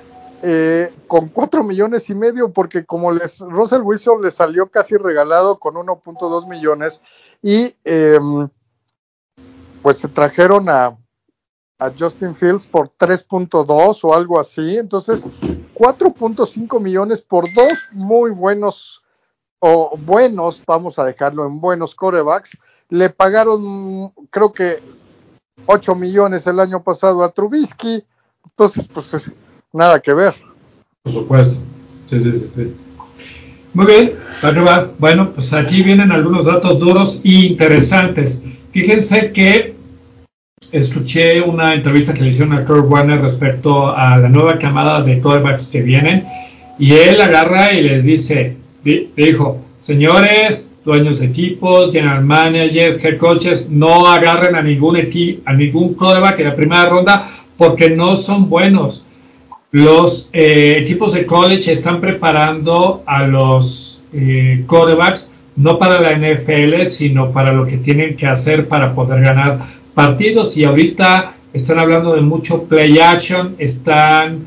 con 4 millones y medio, porque como Russell Wilson le salió casi regalado con 1.2 millones y pues se trajeron a Justin Fields por 3.2 o algo así. Entonces 4.5 millones por dos muy buenos, o buenos, vamos a dejarlo en buenos quarterbacks. Le pagaron creo que 8 millones el año pasado a Trubisky. Entonces pues nada que ver. Por supuesto. Sí. Muy bien, arriba. Bueno, pues aquí vienen algunos datos duros e interesantes. Fíjense que escuché una entrevista que le hicieron a Kurt Warner respecto a la nueva camada de quarterbacks que vienen, y él agarra y les dijo, señores, dueños de equipos, general manager, head coaches, no agarren a ningún quarterback en la primera ronda porque no son buenos. Los equipos de college están preparando a los quarterbacks no para la NFL, sino para lo que tienen que hacer para poder ganar partidos, y ahorita están hablando de mucho play action, están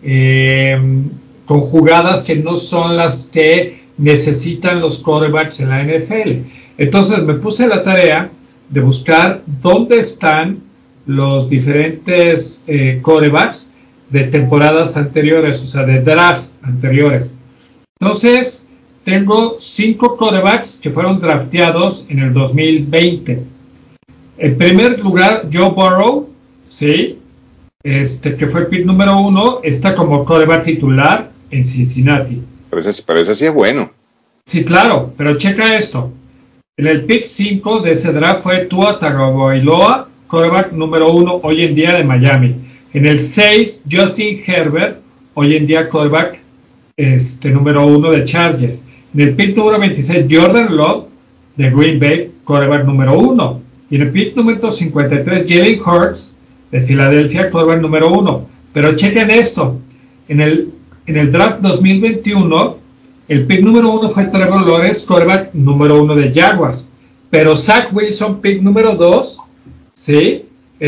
con jugadas que no son las que necesitan los quarterbacks en la NFL. Entonces me puse a la tarea de buscar dónde están los diferentes quarterbacks de temporadas anteriores, o sea, de drafts anteriores. Entonces, tengo 5 quarterbacks que fueron drafteados en el 2020. En primer lugar, Joe Burrow, ¿sí? Que fue el pick número 1, está como quarterback titular en Cincinnati. Pero ese sí es bueno. Sí, claro, pero checa esto. En el pick 5 de ese draft fue Tua Tagovailoa, quarterback número 1 hoy en día de Miami. En el 6, Justin Herbert, hoy en día quarterback número 1 de Chargers. En el pick número 26, Jordan Love de Green Bay, quarterback número 1. Y en el pick número 53, Jalen Hurts de Filadelfia, quarterback número 1. Pero chequen esto, en el draft 2021, el pick número 1 fue Trevor Lawrence, quarterback número 1 de Jaguars. Pero Zach Wilson, pick número 2, ¿sí?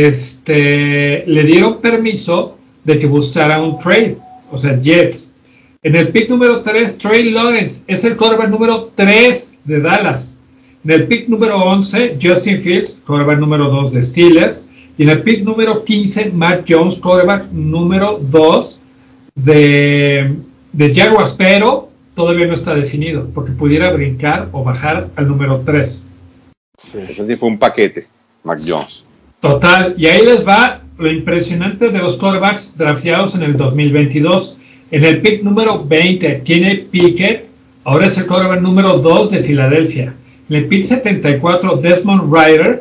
Le dieron permiso de que buscara un trade, o sea, Jets. En el pick número 3, Trey Lawrence es el quarterback número 3 de Dallas. En el pick número 11, Justin Fields, quarterback número 2 de Steelers. Y en el pick número 15, Matt Jones, quarterback número 2 de Jaguars. Pero todavía no está definido, porque pudiera brincar o bajar al número 3. Sí. Ese sí fue un paquete, Mac Jones. Total, y ahí les va lo impresionante de los quarterbacks drafteados en el 2022. En el pick número 20, Kenny Pickett, ahora es el quarterback número 2 de Filadelfia. En el pick 74, Desmond Ridder.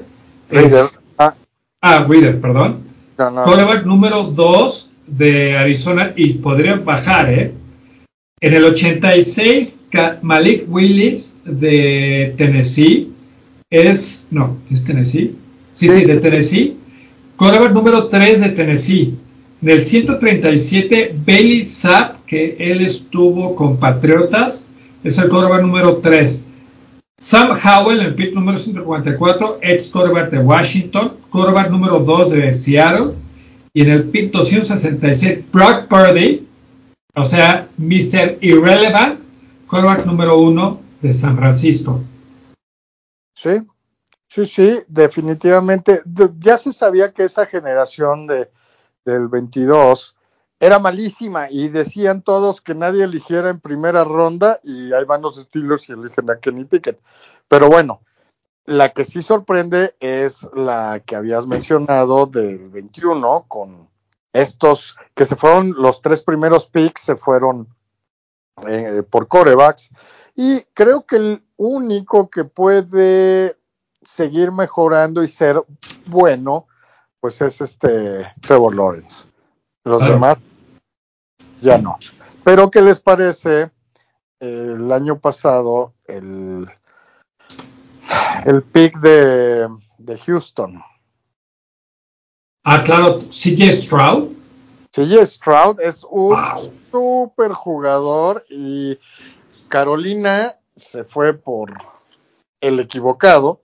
Ridder, perdón. No. Quarterback número 2 de Arizona y podría bajar, ¿eh? En el 86, Malik Willis de Tennessee. ¿Es Tennessee? Sí, de Tennessee. Quarterback número 3 de Tennessee. En el 137, Bailey Zapp, que él estuvo con Patriotas, es el quarterback número 3. Sam Howell, en el pick número 144, ex quarterback de Washington, quarterback número 2 de Seattle. Y en el pick 266, Brock Purdy, o sea, Mr. Irrelevant, quarterback número 1 de San Francisco. Sí, definitivamente. Ya se sabía que esa generación del 22 era malísima y decían todos que nadie eligiera en primera ronda y ahí van los Steelers y eligen a Kenny Pickett. Pero bueno, la que sí sorprende es la que habías mencionado del 21 con estos que se fueron, los 3 primeros picks se fueron por quarterbacks y creo que el único que puede seguir mejorando y ser bueno pues es Trevor Lawrence. Los demás ya no. Pero ¿qué les parece el año pasado el pick de Houston? Claro, CJ Stroud. CJ Stroud es un super jugador y Carolina se fue por el equivocado.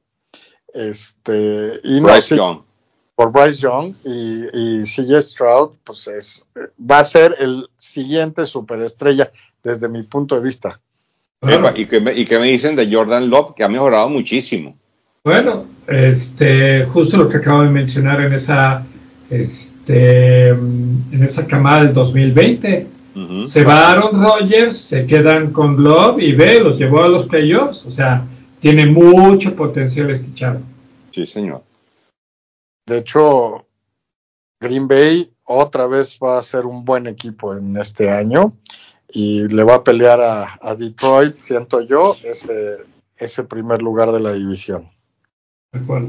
Y Bryce Young. Por Bryce Young y CJ Stroud, pues va a ser el siguiente superestrella desde mi punto de vista. Epa, ¿y qué me dicen de Jordan Love? Que ha mejorado muchísimo. Bueno, justo lo que acabo de mencionar en esa camada del 2020. Uh-huh, se va Aaron Rodgers, se quedan con Love y los llevó a los playoffs. O sea, tiene mucho potencial este chavo. Sí, señor. De hecho, Green Bay otra vez va a ser un buen equipo en este año y le va a pelear a Detroit, siento yo, ese primer lugar de la división. De acuerdo.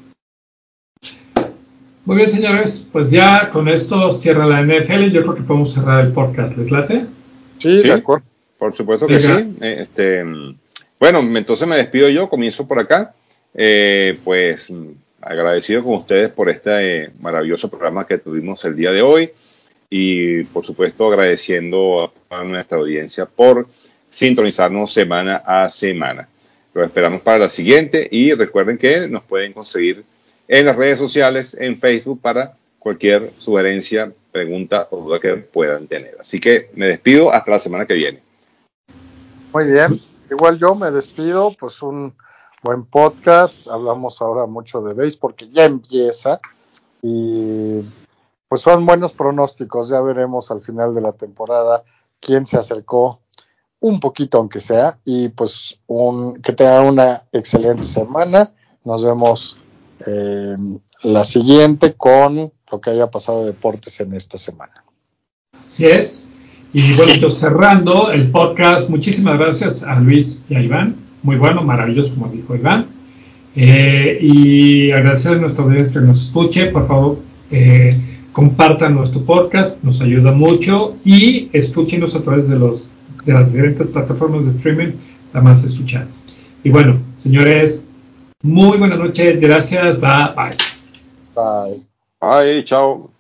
Muy bien, señores, pues ya con esto cierra la NFL. Yo creo que podemos cerrar el podcast. ¿Les late? Sí, de acuerdo. Por supuesto que sí. Bueno, entonces me despido yo, comienzo por acá. Pues agradecido con ustedes por este maravilloso programa que tuvimos el día de hoy y por supuesto agradeciendo a nuestra audiencia por sintonizarnos semana a semana. Los esperamos para la siguiente y recuerden que nos pueden conseguir en las redes sociales, en Facebook, para cualquier sugerencia, pregunta o duda que puedan tener. Así que me despido hasta la semana que viene. Muy bien, igual yo me despido, pues un buen podcast, hablamos ahora mucho de béisbol porque ya empieza y pues son buenos pronósticos, ya veremos al final de la temporada quién se acercó un poquito aunque sea y pues que tengan una excelente semana, nos vemos la siguiente con lo que haya pasado de deportes en esta semana. Así es. Y bueno, yo cerrando el podcast, muchísimas gracias a Luis y a Iván. Muy bueno, maravilloso, como dijo Iván. Y agradecer a nuestra audiencia que nos escuche. Por favor, compartan nuestro podcast, nos ayuda mucho. Y escúchenos a través de las diferentes plataformas de streaming, las más escuchadas. Y bueno, señores, muy buenas noches. Gracias. Bye. Bye. Bye, chao.